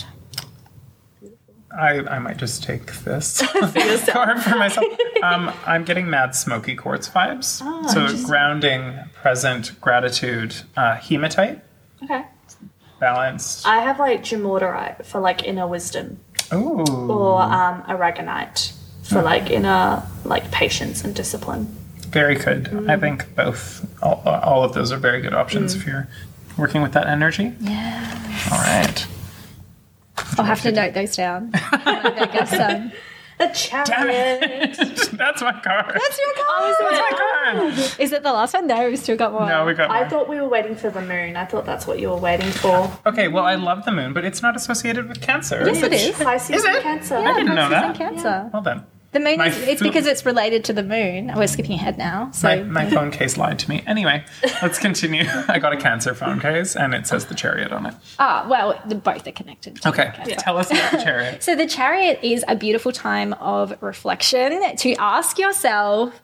I might just take this card for myself. I'm getting mad smoky quartz vibes. So grounding, present, gratitude, hematite, Okay. balanced. I have like gemorderite for like inner wisdom, Ooh. or aragonite for like inner like patience and discipline. Very good. I think both, all of those are very good options if you're working with that energy. Yeah. All right. I'll have to note those down. I guess, The chariot. Damn it. That's my card. That's your card. Oh, is it? My card. Is it the last one? No, we've still got one. No, we got I more. thought we were waiting for the moon. I thought that's what you were waiting for. Okay, well, I love the moon, but it's not associated with Cancer. Yes, it is. Pisces Is and it? Cancer. I didn't know that. Cancer. Well then. The moon My it's food- because it's related to the moon. We're skipping ahead now. So My phone case lied to me. Anyway, let's continue. I got a Cancer phone case, and it says the Chariot on it. well, both are connected. Okay, tell us about the Chariot. So the Chariot is a beautiful time of reflection to ask yourself,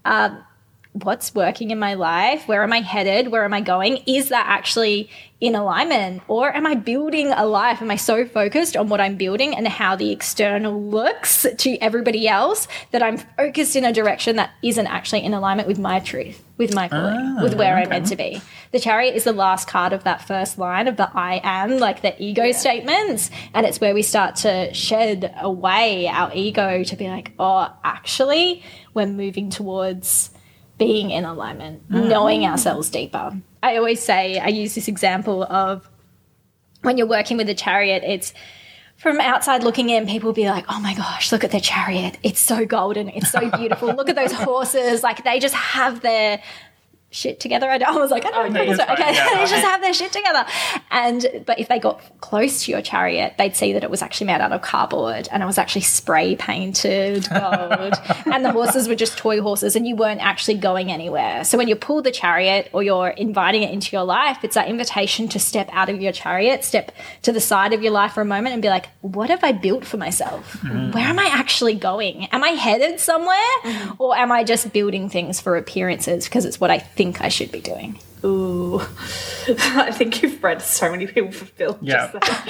what's working in my life? Where am I headed? Where am I going? Is that actually in alignment? Or am I building a life? Am I so focused on what I'm building and how the external looks to everybody else that I'm focused in a direction that isn't actually in alignment with my truth, with my calling, with where I'm meant to be? The Chariot is the last card of that first line of the I am, like the ego statements. And it's where we start to shed away our ego to be like, oh, actually, we're moving towards being in alignment, knowing ourselves deeper. I always say, I use this example of when you're working with a Chariot, it's from outside looking in, people will be like, oh my gosh, look at their Chariot. It's so golden. It's so beautiful. Look at those horses. Like they just have their shit together. I was like, I don't know. it's fine, Okay, yeah. they just have their shit together. But if they got close to your Chariot, they'd see that it was actually made out of cardboard and it was actually spray painted gold. And the horses were just toy horses and you weren't actually going anywhere. So when you pull the Chariot or you're inviting it into your life, it's that invitation to step out of your Chariot, step to the side of your life for a moment and be like, what have I built for myself? Where am I actually going? Am I headed somewhere? Or am I just building things for appearances because it's what I think think I should be doing? Ooh. I think you've read so many people fulfill. Yeah.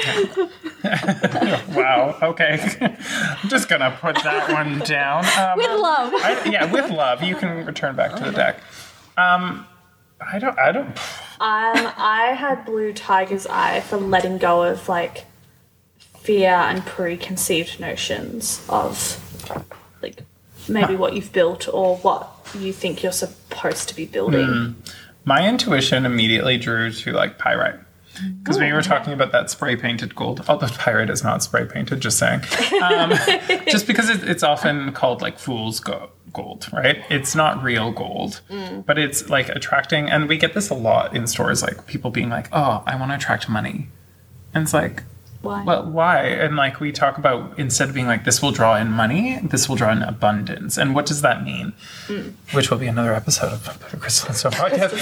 Wow. Okay. I'm just going to put that one down. With love. With love. You can return back to the deck. I don't. I had Blue Tiger's Eye for letting go of like fear and preconceived notions of like maybe what you've built or what you think you're supposed to be building. My intuition immediately drew to like pyrite. Because we were talking about that spray painted gold, although pyrite is not spray painted, just saying. Just because it's often called like fool's gold, right? It's not real gold, but it's like attracting. And we get this a lot in stores, like people being like, oh, I want to attract money. And it's like, why? Well, why? And like we talk about, instead of being like, this will draw in money, this will draw in abundance. And what does that mean? Which will be another episode of Crystal and So Podcast.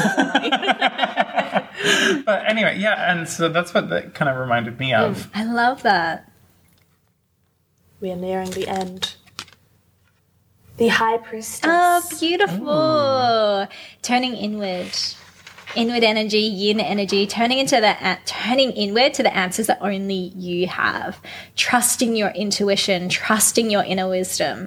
But anyway, yeah, and so that's what that kind of reminded me of. I love that. We are nearing the end. The High Priestess. Oh, beautiful. Turning inward. Inward energy, yin energy, turning inward to the answers that only you have. Trusting your intuition, trusting your inner wisdom.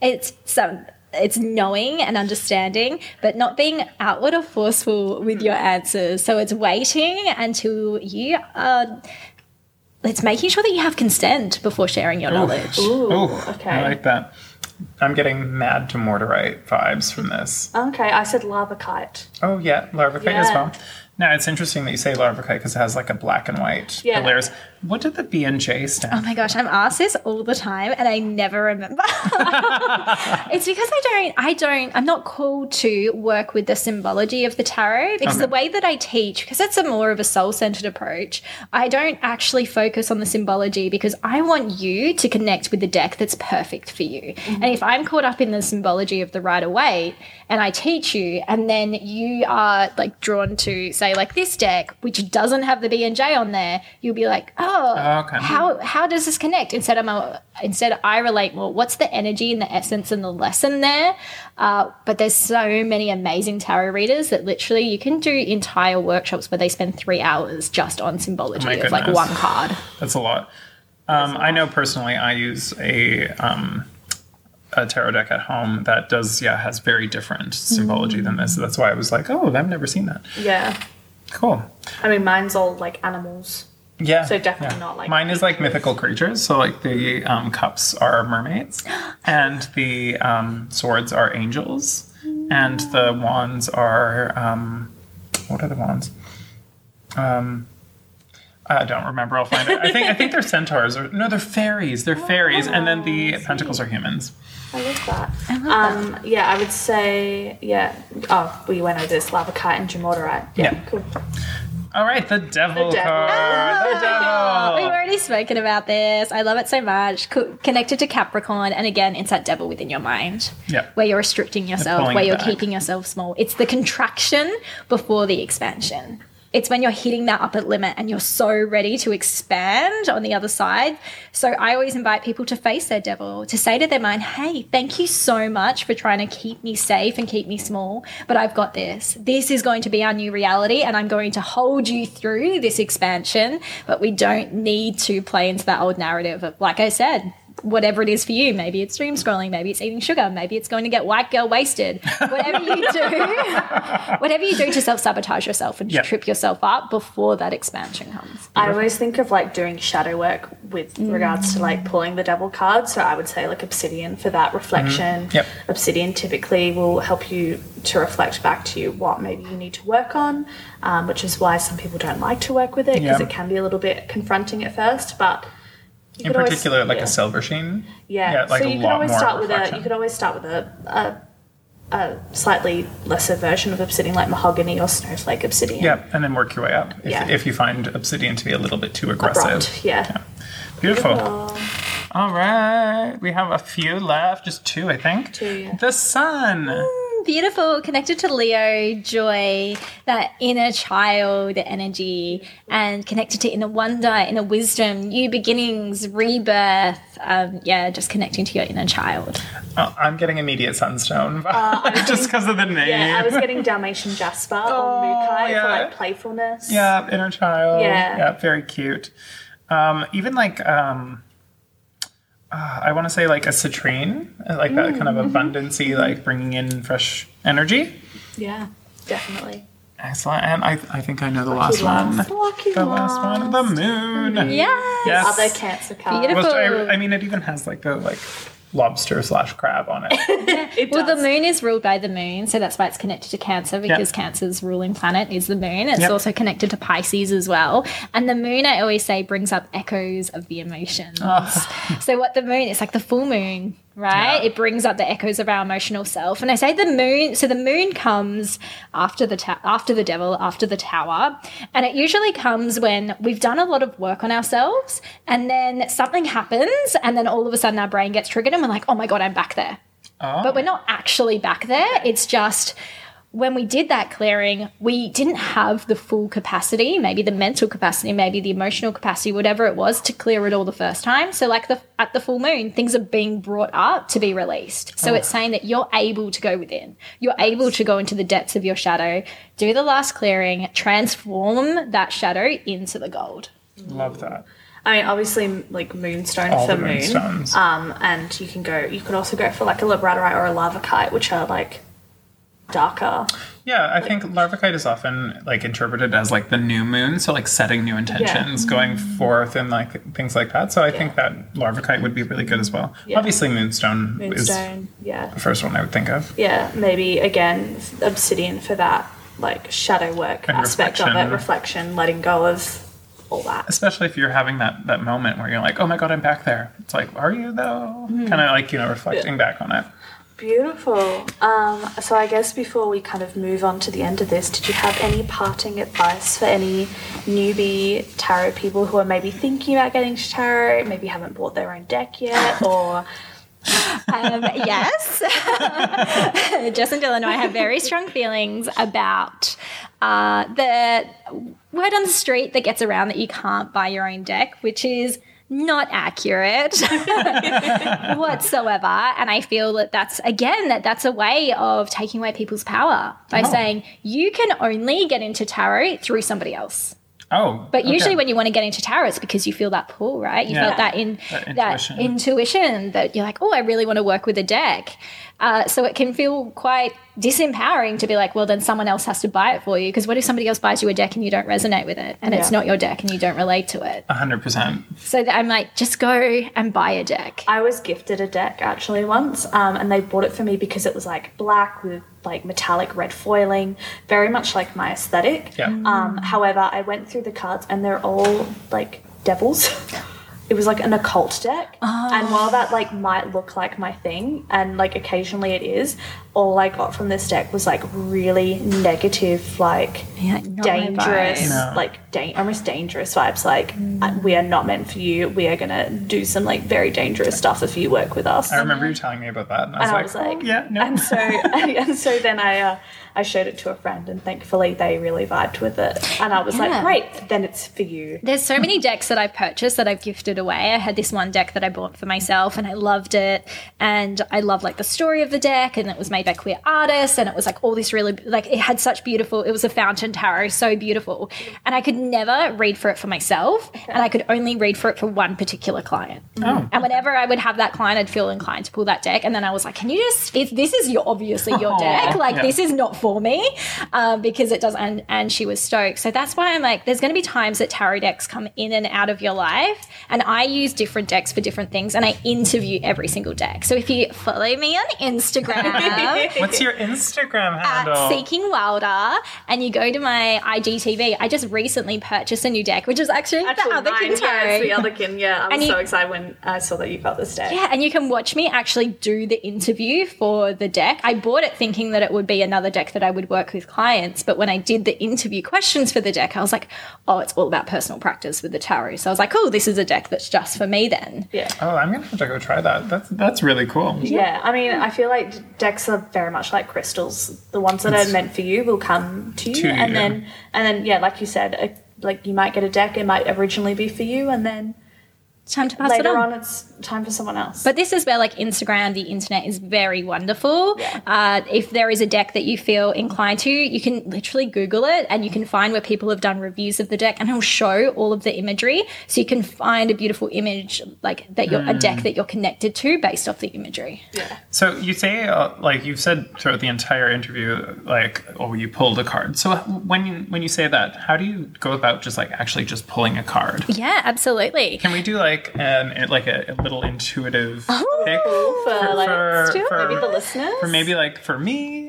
It's knowing and understanding, but not being outward or forceful with your answers. So it's waiting until you are. It's making sure that you have consent before sharing your knowledge. Ooh, okay. I like that. I'm getting mad to Mortarite vibes from this. Okay, I said Larvakite. Oh, yeah, Larvakite as well. Now, it's interesting that you say Larvakite because it has like a black and white layers. What did the B and J stand for? Oh my gosh, I'm asked this all the time and I never remember. It's because I'm not called to work with the symbology of the tarot because the way that I teach, because it's more of a soul-centered approach, I don't actually focus on the symbology because I want you to connect with the deck that's perfect for you. And if I'm caught up in the symbology of the Rider-Waite and I teach you and then you are like drawn to say like this deck, which doesn't have the B and J on there, you'll be like, okay. How does this connect? Instead I relate more, what's the energy and the essence and the lesson there? But there's so many amazing tarot readers that literally you can do entire workshops where they spend 3 hours just on symbology of like one card. That's a lot. I know personally I use a tarot deck at home that has very different symbology than this. So that's why I was like, oh, I've never seen that. Yeah. Cool. I mean, mine's all like animals. Yeah. So definitely not like... Mine is like mythical creatures. So like the cups are mermaids and the swords are angels and the wands are... what are the wands? I don't remember. I'll find it. I think they're centaurs. They're fairies. They're fairies. And then the pentacles are humans. I love that. Yeah, I would say, we went over this, Larvakite and Mortarite. Yeah, cool. All right, the devil card. The devil. We've already spoken about this. I love it so much. Connected to Capricorn. And again, it's that devil within your mind. Yeah. Where you're restricting yourself, where you're keeping yourself small. It's the contraction before the expansion. It's when you're hitting that upper limit and you're so ready to expand on the other side. So I always invite people to face their devil, to say to their mind, hey, thank you so much for trying to keep me safe and keep me small, but I've got this. This is going to be our new reality and I'm going to hold you through this expansion, but we don't need to play into that old narrative of, like I said, whatever it is for you. Maybe it's stream scrolling, maybe it's eating sugar, maybe it's going to get white girl wasted. Whatever you do to self-sabotage yourself and trip yourself up before that expansion comes. I always think of like doing shadow work with regards to like pulling the devil card. So I would say like obsidian for that reflection. Yep. Obsidian typically will help you to reflect back to you what maybe you need to work on, which is why some people don't like to work with it because it can be a little bit confronting at first, but in particular, like a silver sheen. Yeah, like so you could always start with a slightly lesser version of obsidian, like mahogany or snowflake obsidian. Yeah, and then work your way up if you find obsidian to be a little bit too aggressive. Abrupt, yeah. Beautiful. All right, we have a few left, just 2, I think. 2, yeah. The sun. Beautiful. Connected to Leo, joy, that inner child energy, and connected to inner wonder, inner wisdom, new beginnings, rebirth. Just connecting to your inner child. Oh, I'm getting immediate sunstone just because of the name. Yeah, I was getting Dalmatian Jasper or Mukai for like playfulness. Yeah, inner child. Yeah, very cute. Even like I want to say like a citrine, like that kind of abundancy, like bringing in fresh energy. Yeah, definitely. Excellent. And I think I know the last one. Last one, the moon. Yes. Other Cancer card. Beautiful. Which I mean, it even has like the lobster / crab on it. The moon is ruled by the moon, so that's why it's connected to Cancer, because Cancer's ruling planet is the moon. It's also connected to Pisces as well. And the moon, I always say, brings up echoes of the emotions. So what the moon, it's like the full moon, right? Yeah. It brings up the echoes of our emotional self. And I say the moon, so the moon comes after the devil, after the tower. And it usually comes when we've done a lot of work on ourselves and then something happens and then all of a sudden our brain gets triggered and we're like, oh my God, I'm back there. But we're not actually back there. It's just when we did that clearing, we didn't have the full capacity, maybe the mental capacity, maybe the emotional capacity, whatever it was, to clear it all the first time. So like at the full moon, things are being brought up to be released. So it's saying that you're able to go within. You're able to go into the depths of your shadow, do the last clearing, transform that shadow into the gold. Love that. I mean, obviously, like moonstone All for the moon. moonstones. And you could also go for like a labradorite or a lavakite, which are like darker. Yeah, I think larvakite is often like interpreted as like the new moon, so like setting new intentions, going forth and like things like that. So I think that larvakite would be really good as well. Yeah. Obviously moonstone is the first one I would think of. Yeah, maybe again obsidian for that like shadow work and aspect of it, reflection, letting go of all that. Especially if you're having that moment where you're like, oh my God, I'm back there. It's like, are you though? Kind of like, reflecting back on it. Beautiful. So I guess before we kind of move on to the end of this, did you have any parting advice for any newbie tarot people who are maybe thinking about getting to tarot, maybe haven't bought their own deck yet, or... Yes. Jess and Dylan, I have very strong feelings about the word on the street that gets around that you can't buy your own deck, which is not accurate whatsoever. And I feel that's a way of taking away people's power by saying you can only get into tarot through somebody else. But usually when you want to get into tarot, it's because you feel that pull, right? You felt that intuition that you're like, oh, I really want to work with a deck. So it can feel quite disempowering to be like, well, then someone else has to buy it for you. Because what if somebody else buys you a deck and you don't resonate with it and it's not your deck and you don't relate to it? 100%. So I'm like, just go and buy a deck. I was gifted a deck actually once and they bought it for me because it was like black with like metallic red foiling, very much like my aesthetic. Yeah. However, I went through the cards and they're all like devils. It was like an occult deck. And while that like might look like my thing, and like occasionally it is, all I got from this deck was like really negative, like dangerous, almost dangerous vibes. Like we are not meant for you. We are gonna do some like very dangerous stuff if you work with us. I remember you telling me about that, and I was like, yeah, no. And so then I showed it to a friend, and thankfully they really vibed with it. And I was like, great, then it's for you. There's so many decks that I've purchased that I've gifted away. I had this one deck that I bought for myself and I loved it. And I loved like the story of the deck, and it was made by queer artists, and it was like all this really, like it had such beautiful, it was a fountain tarot, so beautiful. And I could never read for it for myself, and I could only read for it for one particular client. And whenever I would have that client, I'd feel inclined to pull that deck. And then I was like, can you just, this is obviously your deck. Like this is not for me because it does. And she was stoked. So that's why I'm like, there's going to be times that tarot decks come in and out of your life. And I use different decks for different things, and I interview every single deck. So if you follow me on Instagram, what's your Instagram handle? At Seeking Wilder, and you go to my IGTV. I just recently purchased a new deck, which is actually the Otherkin tarot. Yeah, it's the Otherkin. Yeah, I was so excited when I saw that you got this deck. Yeah, and you can watch me actually do the interview for the deck. I bought it thinking that it would be another deck that I would work with clients, but when I did the interview questions for the deck, I was like, oh, it's all about personal practice with the tarot. So I was like, oh, this is a deck that's just for me then. Yeah. Oh, I'm gonna have to go try that. That's really cool. Yeah, I mean, I feel like decks are are very much like crystals. The ones that are meant for you will come to you, and then yeah, like you said, like you might get a deck. It might originally be for you, and then it's time to pass later it on. It's time for someone else. But this is where like Instagram, the internet is very wonderful. Yeah. If there is a deck that you feel inclined to, you can literally Google it and you can find where people have done reviews of the deck and it'll show all of the imagery. So you can find a beautiful image like that you're a deck that you're connected to based off the imagery. Yeah. So you say, like you've said throughout the entire interview, like, oh, you pulled a card. So when you say that, how do you go about just like actually just pulling a card? Yeah, absolutely. Can we do like a little intuitive pick for maybe the listeners, for maybe like for me?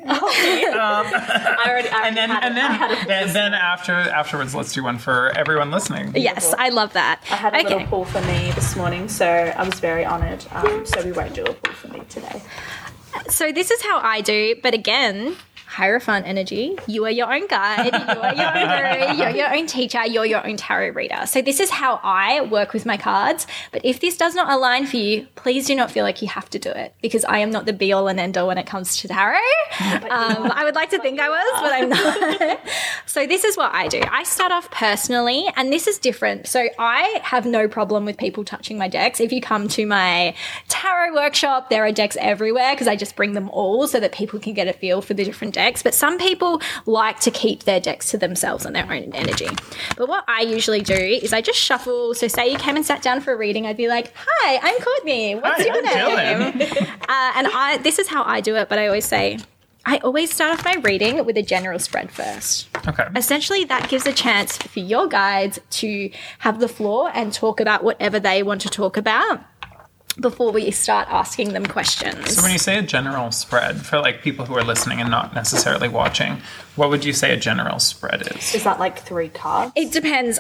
Then afterwards, let's do one for everyone listening. Yes, I love that. I had a little pull for me this morning, so I was very honoured. So we won't do a pull for me today. So this is how I do, but again, Hierophant energy. You are your own guide. You are your own guru. You're your own teacher. You're your own tarot reader. So this is how I work with my cards. But if this does not align for you, please do not feel like you have to do it because I am not the be-all and end-all when it comes to tarot. I would like to think I was, but I'm not. So this is what I do. I start off personally, and this is different. So I have no problem with people touching my decks. If you come to my tarot workshop, there are decks everywhere because I just bring them all so that people can get a feel for the different decks. But some people like to keep their decks to themselves and their own energy. But what I usually do is I just shuffle. So say you came and sat down for a reading, I'd be like, hi, I'm Courtney. What's your name? And this is how I do it, but I always say, I always start off my reading with a general spread first. Okay. Essentially, that gives a chance for your guides to have the floor and talk about whatever they want to talk about before we start asking them questions. So when you say a general spread, for like people who are listening and not necessarily watching, what would you say a general spread is? Is that like 3 cards? It depends.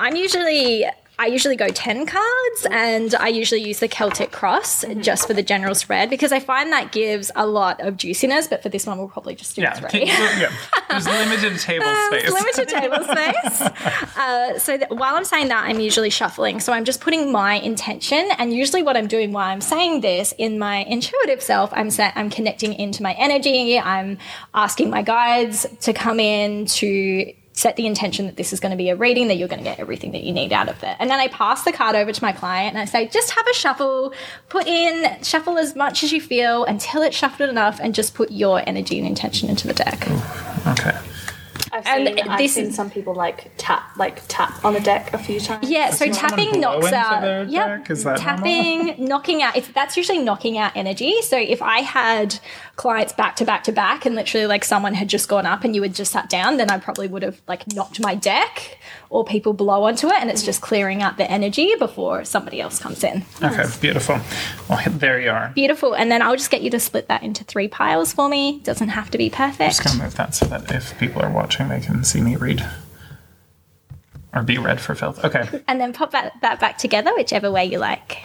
I usually go 10 cards and I usually use the Celtic Cross just for the general spread because I find that gives a lot of juiciness, but for this one we'll probably just do 3. There's limited table space. Limited table space. While I'm saying that, I'm usually shuffling. So I'm just putting my intention, and usually what I'm doing while I'm saying this in my intuitive self, I'm connecting into my energy. I'm asking my guides to come in to set the intention that this is going to be a reading, that you're going to get everything that you need out of it. And then I pass the card over to my client and I say, just have a shuffle, shuffle as much as you feel until it's shuffled enough and just put your energy and intention into the deck. Ooh, okay. I've seen some people tap on the deck a few times. Yeah, so tapping knocks out. Yep. Is that tapping, knocking out. That's usually knocking out energy. So if I had clients back to back to back and literally like someone had just gone up and you had just sat down, then I probably would have like knocked my deck, or people blow onto it and it's just clearing out the energy before somebody else comes in. Okay, beautiful. Well, there you are. Beautiful. And then I'll just get you to split that into 3 piles for me. Doesn't have to be perfect. I'm just going to move that so that if people are watching, they can see me read. Or be read for filth. Okay. And then pop that back together, whichever way you like.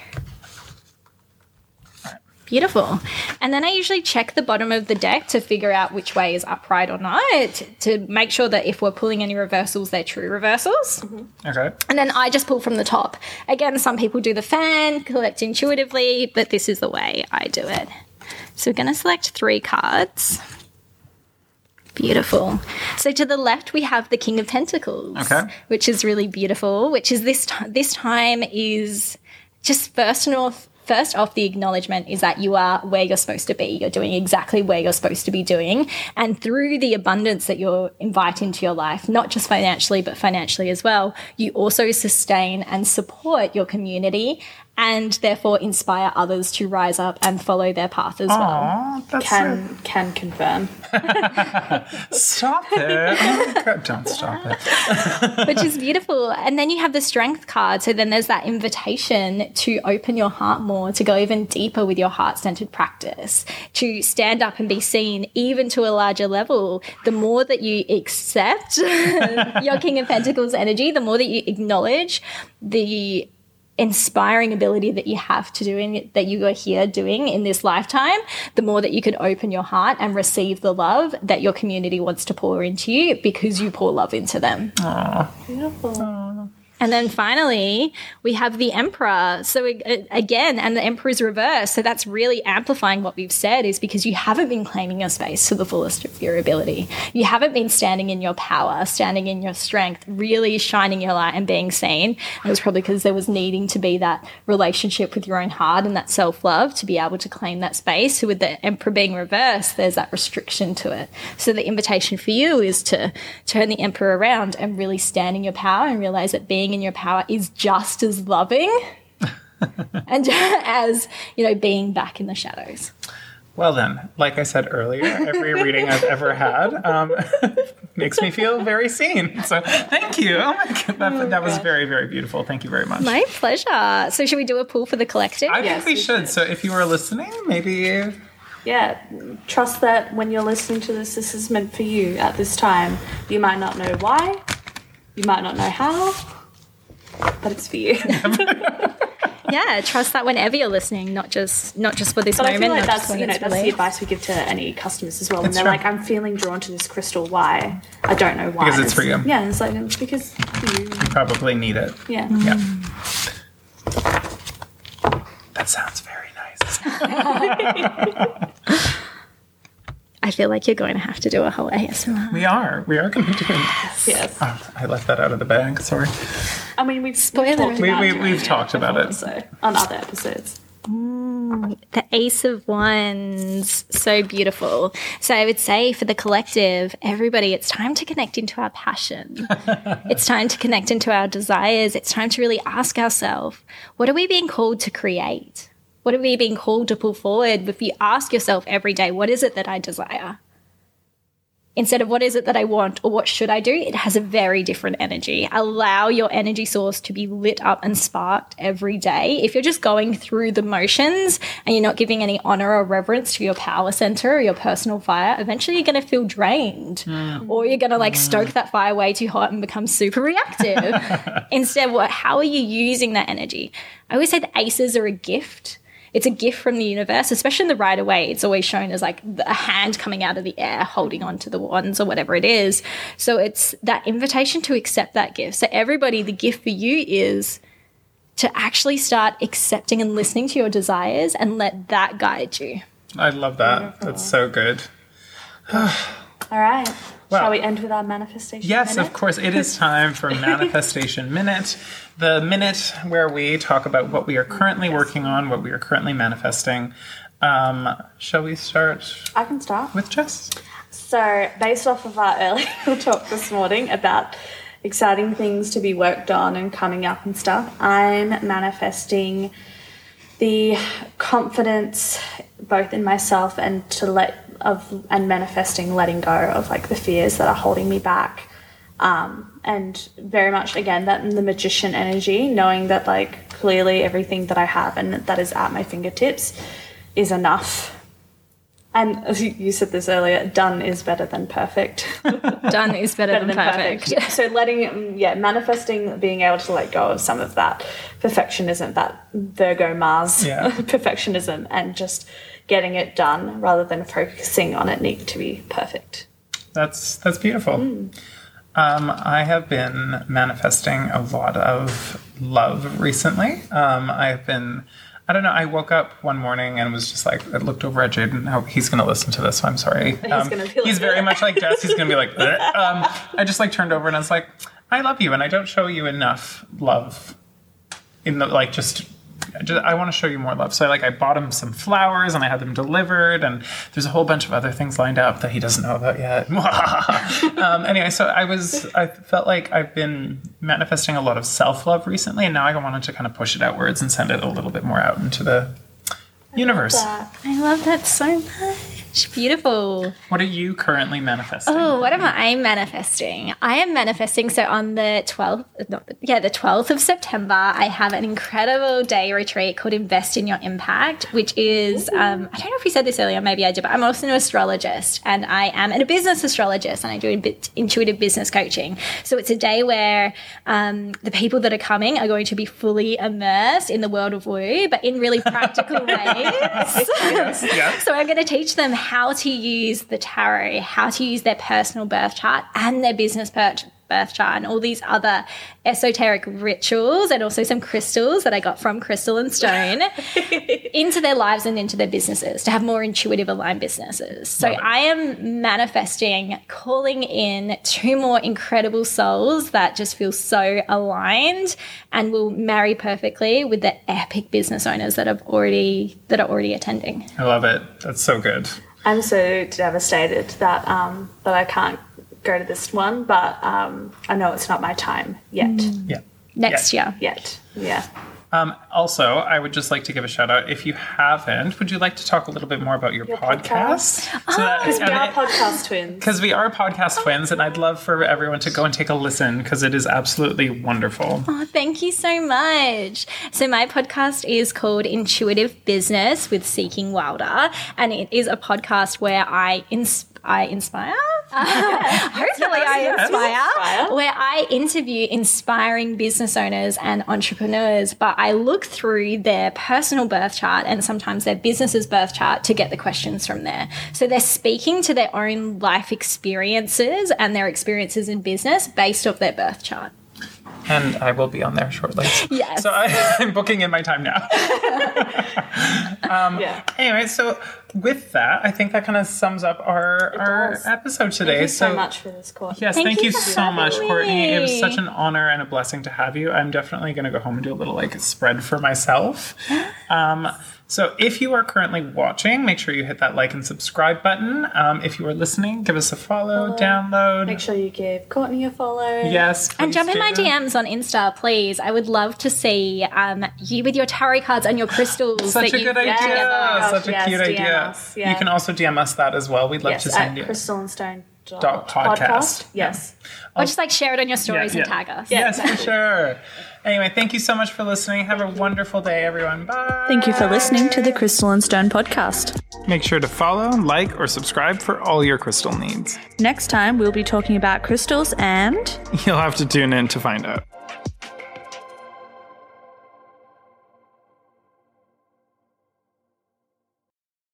Beautiful. And then I usually check the bottom of the deck to figure out which way is upright or not, to make sure that if we're pulling any reversals, they're true reversals. Mm-hmm. Okay. And then I just pull from the top. Again, some people do the fan, collect intuitively, but this is the way I do it. So we're going to select 3 cards. Beautiful. So to the left, we have the King of Pentacles, which is really beautiful, which is this time is just first off, the acknowledgement is that you are where you're supposed to be. You're doing exactly where you're supposed to be doing. And through the abundance that you're inviting into your life, not just financially, but financially as well, you also sustain and support your community and therefore inspire others to rise up and follow their path as well. Can confirm. Stop it. Oh my God, don't stop it. Which is beautiful. And then you have the Strength card. So then there's that invitation to open your heart more, to go even deeper with your heart-centered practice, to stand up and be seen even to a larger level. The more that you accept your King of Pentacles energy, the more that you acknowledge the inspiring ability that you have to do that you are here doing in this lifetime, the more that you can open your heart and receive the love that your community wants to pour into you because you pour love into them. Aww. Beautiful. Aww. And then finally, we have the Emperor. So again, and the Emperor is reversed. So that's really amplifying what we've said, is because you haven't been claiming your space to the fullest of your ability. You haven't been standing in your power, standing in your strength, really shining your light and being seen. And it was probably because there was needing to be that relationship with your own heart and that self-love to be able to claim that space. So with the Emperor being reversed, there's that restriction to it. So the invitation for you is to turn the Emperor around and really stand in your power and realize that being in your power is just as loving and as, being back in the shadows. Well then, like I said earlier, every reading I've ever had makes me feel very seen. So thank you. Oh my God, that was very, very beautiful. Thank you very much. My pleasure. So should we do a pull for the collective? I think we should. So if you were listening, maybe... Yeah, trust that when you're listening to this is meant for you at this time. You might not know why, you might not know how, but it's for you. Yeah, trust that whenever you're listening, not just for this but moment. I feel like that's the advice we give to any customers as well. That's and they're true. like, I'm feeling drawn to this crystal. Why? I don't know why. Because it's for you. Yeah, it's like, it's because you. Probably need it. Yeah. Yeah. That sounds very nice. I feel like you're going to have to do a whole ASMR. We are going to do it. Yes. Oh, I left that out of the bag. Sorry. I mean, we've talked about it so, on other episodes. The Ace of Wands, so beautiful. So I would say for the collective, everybody, it's time to connect into our passion. It's time to connect into our desires. It's time to really ask ourselves, what are we being called to create? What are we being called to pull forward? If you ask yourself every day, what is it that I desire? Instead of what is it that I want or what should I do, it has a very different energy. Allow your energy source to be lit up and sparked every day. If you're just going through the motions and you're not giving any honor or reverence to your power center or your personal fire, eventually you're going to feel drained or you're going to stoke that fire way too hot and become super reactive. Instead, how are you using that energy? I always say the aces are a gift. It's a gift from the universe, especially in the Rider-Waite. It's always shown as like a hand coming out of the air holding onto the wands or whatever it is. So it's that invitation to accept that gift. So everybody, the gift for you is to actually start accepting and listening to your desires and let that guide you. I love that. Beautiful. That's so good. All right. Well, shall we end with our manifestation Yes, minute? of course. It is time for Manifestation Minute, the minute where we talk about what we are currently working on, what we are currently manifesting. Shall we start I can start. with Jess? So, based off of our earlier talk this morning about exciting things to be worked on and coming up and stuff, I'm manifesting the confidence both in myself and and manifesting letting go of like the fears that are holding me back. And very much again that the magician energy, knowing that like clearly everything that I have and that is at my fingertips is enough. And as you said this earlier, done is better than perfect. Done is better than perfect. Yeah. So manifesting, being able to let go of some of that perfectionism, that Virgo Mars perfectionism, and just getting it done rather than focusing on it needing to be perfect. That's beautiful. I have been manifesting a lot of love recently. I don't know, I woke up one morning and was just like, I looked over at Jaden. Oh, he's going to listen to this, so I'm sorry. He's very much like Jess. He's going to be like, I just like turned over and I was like, I love you and I don't show you enough love in the, like, just I want to show you more love. So I bought him some flowers and I had them delivered and there's a whole bunch of other things lined up that he doesn't know about yet. Anyway, so I felt like I've been manifesting a lot of self-love recently and now I wanted to kind of push it outwards and send it a little bit more out into the universe. I love that so much. Beautiful. What are you currently manifesting? Oh, what am I manifesting? I am manifesting. So on the 12th of September, I have an incredible day retreat called Invest in Your Impact, which is, I don't know if you said this earlier, maybe I did, but I'm also an astrologist and I am a business astrologist and I do intuitive business coaching. So it's a day where the people that are coming are going to be fully immersed in the world of woo, but in really practical ways. Yes. So I'm going to teach them how to use the tarot, how to use their personal birth chart and their business birth chart and all these other esoteric rituals and also some crystals that I got from Crystal and Stone into their lives and into their businesses to have more intuitive aligned businesses. So I am manifesting, calling in 2 more incredible souls that just feel so aligned and will marry perfectly with the epic business owners that are already attending. I love it. That's so good. I'm so devastated that that I can't go to this one, but I know it's not my time yet. Yeah. Next year. Yet. Yeah. Also, I would just like to give a shout out. If you haven't, would you like to talk a little bit more about your podcast? Because we are podcast twins. Because we are podcast twins, and I'd love for everyone to go and take a listen because it is absolutely wonderful. Oh, thank you so much. So my podcast is called Intuitive Business with Seeking Wilder, and it is a podcast where I inspire. Hopefully I inspire. Where I interview inspiring business owners and entrepreneurs, but I look through their personal birth chart and sometimes their business's birth chart to get the questions from there. So they're speaking to their own life experiences and their experiences in business based off their birth chart. And I will be on there shortly. Yes. So I'm booking in my time now. Anyway, so with that, I think that kind of sums up our episode today. Thank you so much for this, Courtney. Yes, thank you so much, Courtney. It was such an honor and a blessing to have you. I'm definitely going to go home and do a little spread for myself. So if you are currently watching, make sure you hit that like and subscribe button. If you are listening, give us a follow, download. Make sure you give Courtney a follow. Yes. And jump in my DMs on Insta, please. I would love to see you with your tarot cards and your crystals. Such a good idea. Such a cute idea. Yeah. You can also DM us that as well. We'd love to send you. crystallandstone.podcast. Yes. Or just share it on your stories and tag us. Yes, for sure. Anyway, thank you so much for listening. Have a wonderful day, everyone. Bye. Thank you for listening to the Crystal and Stone podcast. Make sure to follow, like, or subscribe for all your crystal needs. Next time, we'll be talking about crystals and... You'll have to tune in to find out.